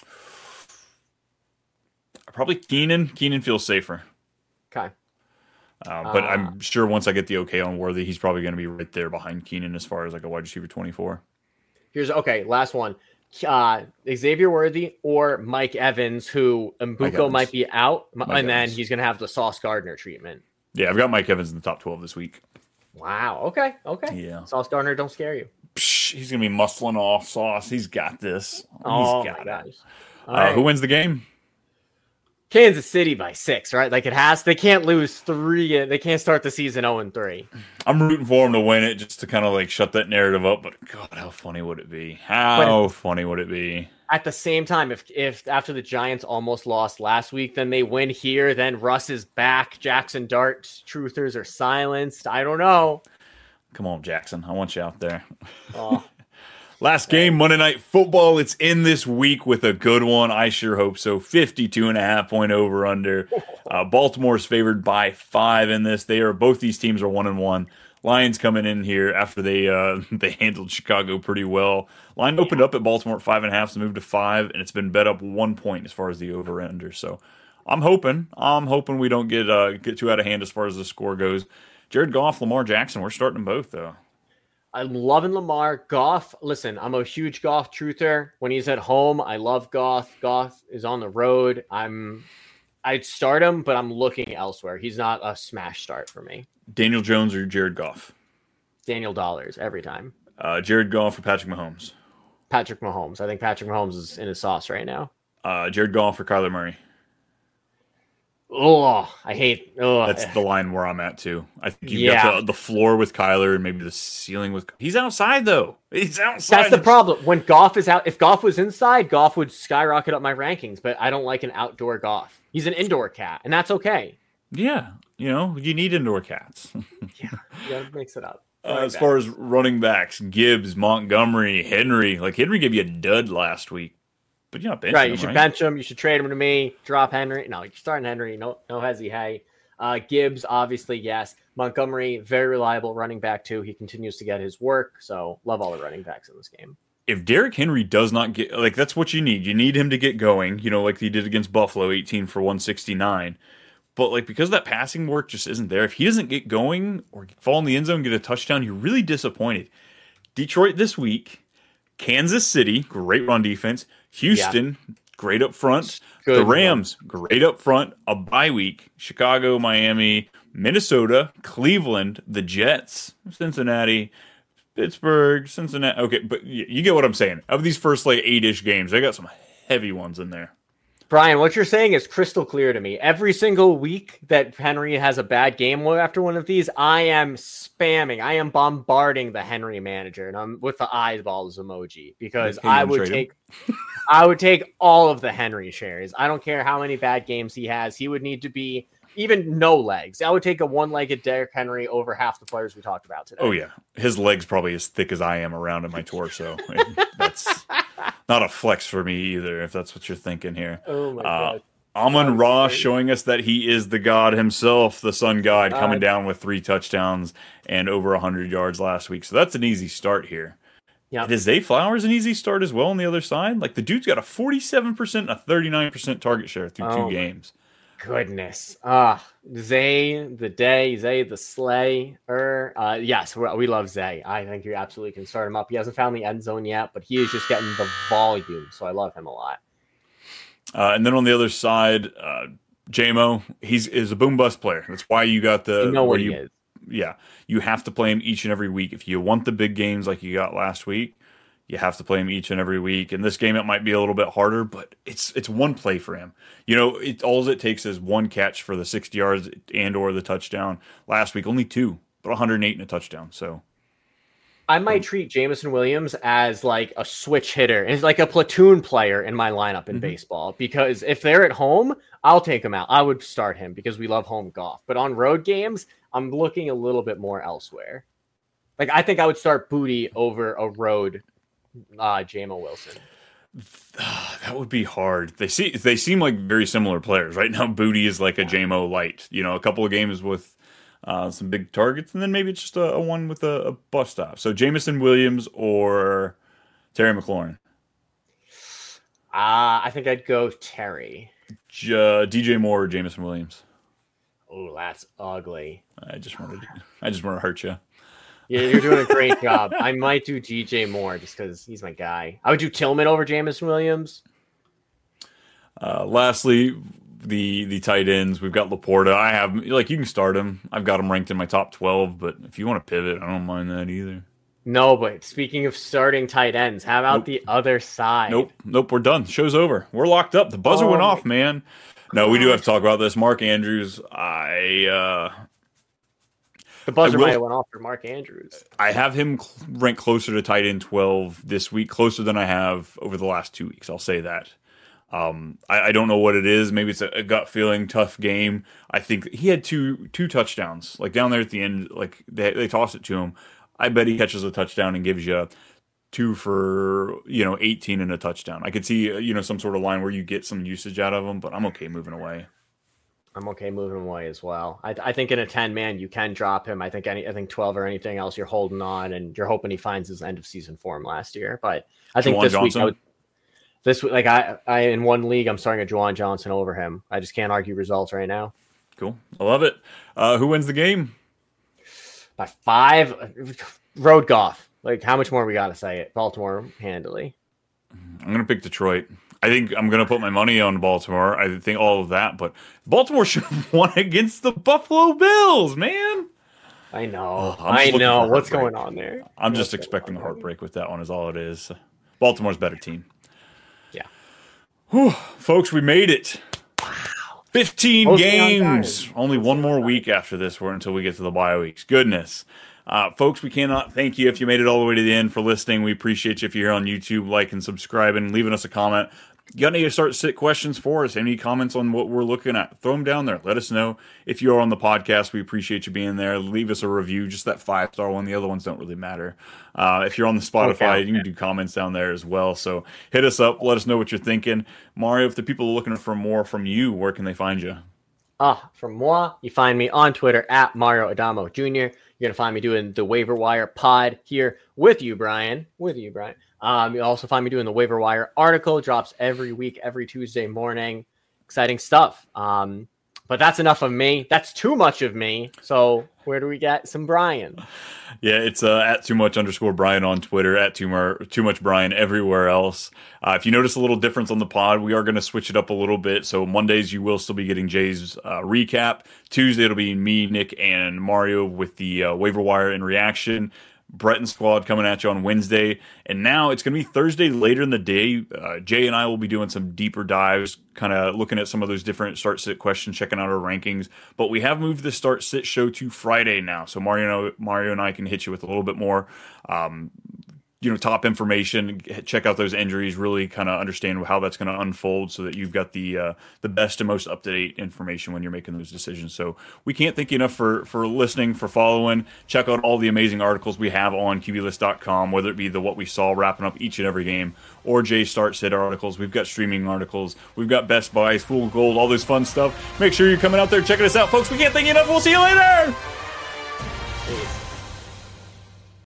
Probably Keenan. Keenan feels safer.
Okay.
But I'm sure once I get the okay on Worthy, he's probably going to be right there behind Keenan as far as like a wide receiver 24.
Last one. Xavier Worthy or Mike Evans, who Mbuko might be out, then he's going to have the Sauce Gardner treatment.
Yeah, I've got Mike Evans in the top 12 this week.
Wow. Okay.
Yeah.
Sauce Gardner don't scare you.
He's going to be muscling off Sauce. He's got this.
Oh, my gosh.
Who wins the game?
Kansas City by 6, right? Like they can't lose 3. They can't start the season 0-3.
I'm rooting for them to win it just to kind of like shut that narrative up. But God, how funny would it be? Funny would it be?
At the same time, if after the Giants almost lost last week, then they win here, then Russ is back. Jackson Dart truthers are silenced. I don't know.
Come on, Jackson. I want you out there.
Oh.
Last game, Monday Night Football. It's in this week with a good one. I sure hope so. 52.5 point over under. Baltimore's favored by 5 in this. Both these teams are 1-1. Lions coming in here after they handled Chicago pretty well. Line opened up at Baltimore at 5.5, so moved to 5, and it's been bet up 1 point as far as the over under. So I'm hoping we don't get too out of hand as far as the score goes. Jared Goff, Lamar Jackson, we're starting them both though.
I'm loving Lamar. Goff, listen, I'm a huge Goff truther. When he's at home, I love Goff. Goff is on the road. I'd start him, but I'm looking elsewhere. He's not a smash start for me.
Daniel Jones or Jared Goff?
Daniel Dollars every time.
Jared Goff or Patrick Mahomes?
Patrick Mahomes. I think Patrick Mahomes is in his sauce right now.
Jared Goff or Kyler Murray?
That's
the line where I'm at too. I think you've got the floor with Kyler and maybe the ceiling with. He's outside though. He's outside.
That's the problem. When Goff is out, if Goff was inside, Goff would skyrocket up my rankings. But I don't like an outdoor Goff. He's an indoor cat, and that's okay.
Yeah, you need indoor cats.
yeah, mix it up.
As far as running backs, Gibbs, Montgomery, Henry. Like Henry gave you a dud last week. but you're not benching
Right,
him,
you should
right?
bench him. You should trade him to me. Drop Henry. No, you're starting Henry. No hezzy, hey. Gibbs, obviously, yes. Montgomery, very reliable running back, too. He continues to get his work, so love all the running backs in this game.
If Derrick Henry does not get, like, that's what you need. You need him to get going, like he did against Buffalo, 18 for 169. But, like, because that passing work just isn't there, if he doesn't get going or fall in the end zone and get a touchdown, you're really disappointed. Detroit this week, Kansas City, great run defense. Houston, great up front.
Good
the Rams, great up front. A bye week. Chicago, Miami, Minnesota, Cleveland, the Jets, Cincinnati, Pittsburgh, Cincinnati. Okay, but you get what I'm saying. Of these first, like, 8-ish games, they got some heavy ones in there.
Brian, what you're saying is crystal clear to me. Every single week that Henry has a bad game after one of these, I am spamming. I am bombarding the Henry manager, and I'm with the eyeballs emoji because I would take all of the Henry shares. I don't care how many bad games he has. He would need to be even no legs. I would take a one-legged Derrick Henry over half the players we talked about today.
Oh, yeah. His legs probably as thick as I am around in my torso. That's not a flex for me either, if that's what you're thinking here.
Oh, my God.
Amon-Ra showing us that he is the god himself, the sun god, coming down with 3 touchdowns and over 100 yards last week. So that's an easy start here.
Yeah.
Is Zay Flowers an easy start as well on the other side? Like, the dude's got a 47% and a 39% target share through 2 games.
Goodness. Zay the Slayer. Yes, we love Zay. I think you absolutely can start him up. He hasn't found the end zone yet, but he is just getting the volume, so I love him a lot.
And then on the other side, JMO, is a boom bust player. That's why you got the...
You know what he is.
Yeah, you have to play him each and every week. If you want the big games like you got last week, you have to play him each and every week. In this game, it might be a little bit harder, but it's one play for him. All it takes is one catch for the 60 yards and or the touchdown. Last week, only 2, but 108 and a touchdown. So
I might treat Jameson Williams as like a switch hitter. It's like a platoon player in my lineup in baseball, because if they're at home, I'll take him out. I would start him because we love home golf. But on road games, I'm looking a little bit more elsewhere. Like, I think I would start Booty over a road JMO Wilson.
That would be hard. They seem like very similar players. Right now, Booty is like a JMO light. A couple of games with some big targets, and then maybe it's just a one with a bust stop. So Jameson Williams or Terry McLaurin?
I think I'd go Terry.
DJ Moore or Jameson Williams?
Oh, that's ugly.
I just wanted to hurt you.
Yeah, you're doing a great job. I might do DJ Moore just because he's my guy. I would do Tillman over Jameson Williams.
Lastly, the tight ends. We've got Laporta. I have, you can start him. I've got him ranked in my top 12, but if you want to pivot, I don't mind that either.
No, but speaking of starting tight ends, how about the other side?
Nope, we're done. Show's over. We're locked up. The buzzer went off, man. No, we do have to talk about this. Mark Andrews,
the buzzer might have went off for Mark Andrews.
I have him ranked closer to tight end 12 this week, closer than I have over the last 2 weeks. I'll say that. I don't know what it is. Maybe it's a gut feeling, tough game. I think he had two touchdowns, like down there at the end. Like they tossed it to him. I bet he catches a touchdown and gives you 2 for 18 and a touchdown. I could see some sort of line where you get some usage out of him, but I'm okay moving away.
I'm okay moving away as well. I think in a 10-man you can drop him. I think 12 or anything else you're holding on, and you're hoping he finds his end of season form last year. But I think this week, I in one league I'm starting a Juwan Johnson over him. I just can't argue results right now.
Cool, I love it. Who wins the game?
By 5. Road golf. Like, how much more we got to say it? Baltimore handily.
I'm gonna pick Detroit. I think I'm going to put my money on Baltimore. I think all of that, but Baltimore should have won against the Buffalo Bills, man.
I know. I know. What's going on there?
I'm just expecting a heartbreak with that one is all it is. Baltimore's a better team.
Yeah.
Whew. Folks, we made it. Wow. 15 games. Only one more week after this until we get to the bye weeks. Goodness. Folks, we cannot thank you if you made it all the way to the end for listening. We appreciate you if you're here on YouTube, liking, subscribing, leaving us a comment. You got any start sit questions for us? Any comments on what we're looking at? Throw them down there. Let us know. If you are on the podcast, we appreciate you being there. Leave us a review, just that 5-star one. The other ones don't really matter. If you're on the Spotify, you can do comments down there as well. So hit us up. Let us know what you're thinking. Mario, if the people are looking for more from you, where can they find you?
From moi, you find me on Twitter at Mario Adamo Jr. You're going to find me doing the Waiver Wire pod here with you, Brian. You'll also find me doing the Waiver Wire article. Drops every week, every Tuesday morning. Exciting stuff. But that's enough of me. That's too much of me. So where do we get some Brian?
Yeah, it's at @too_Brian on Twitter, at too much Brian everywhere else. If you notice a little difference on the pod, we are going to switch it up a little bit. So Mondays you will still be getting Jay's recap. Tuesday it'll be me, Nick, and Mario with the waiver wire and reaction. Brett and Squad coming at you on Wednesday. And now it's going to be Thursday later in the day. Jay and I will be doing some deeper dives, kind of looking at some of those different start-sit questions, checking out our rankings. But we have moved the start-sit show to Friday now. So Mario and I can hit you with a little bit more top information, check out those injuries, really kind of understand how that's going to unfold so that you've got the best and most up-to-date information when you're making those decisions. So we can't thank you enough for listening, for following. Check out all the amazing articles we have on QBList.com, whether it be the What We Saw wrapping up each and every game or Jay Start Sit articles. We've got streaming articles. We've got Best Buys, Full Gold, all this fun stuff. Make sure you're coming out there checking us out, folks. We can't thank you enough. We'll see you later.
Peace.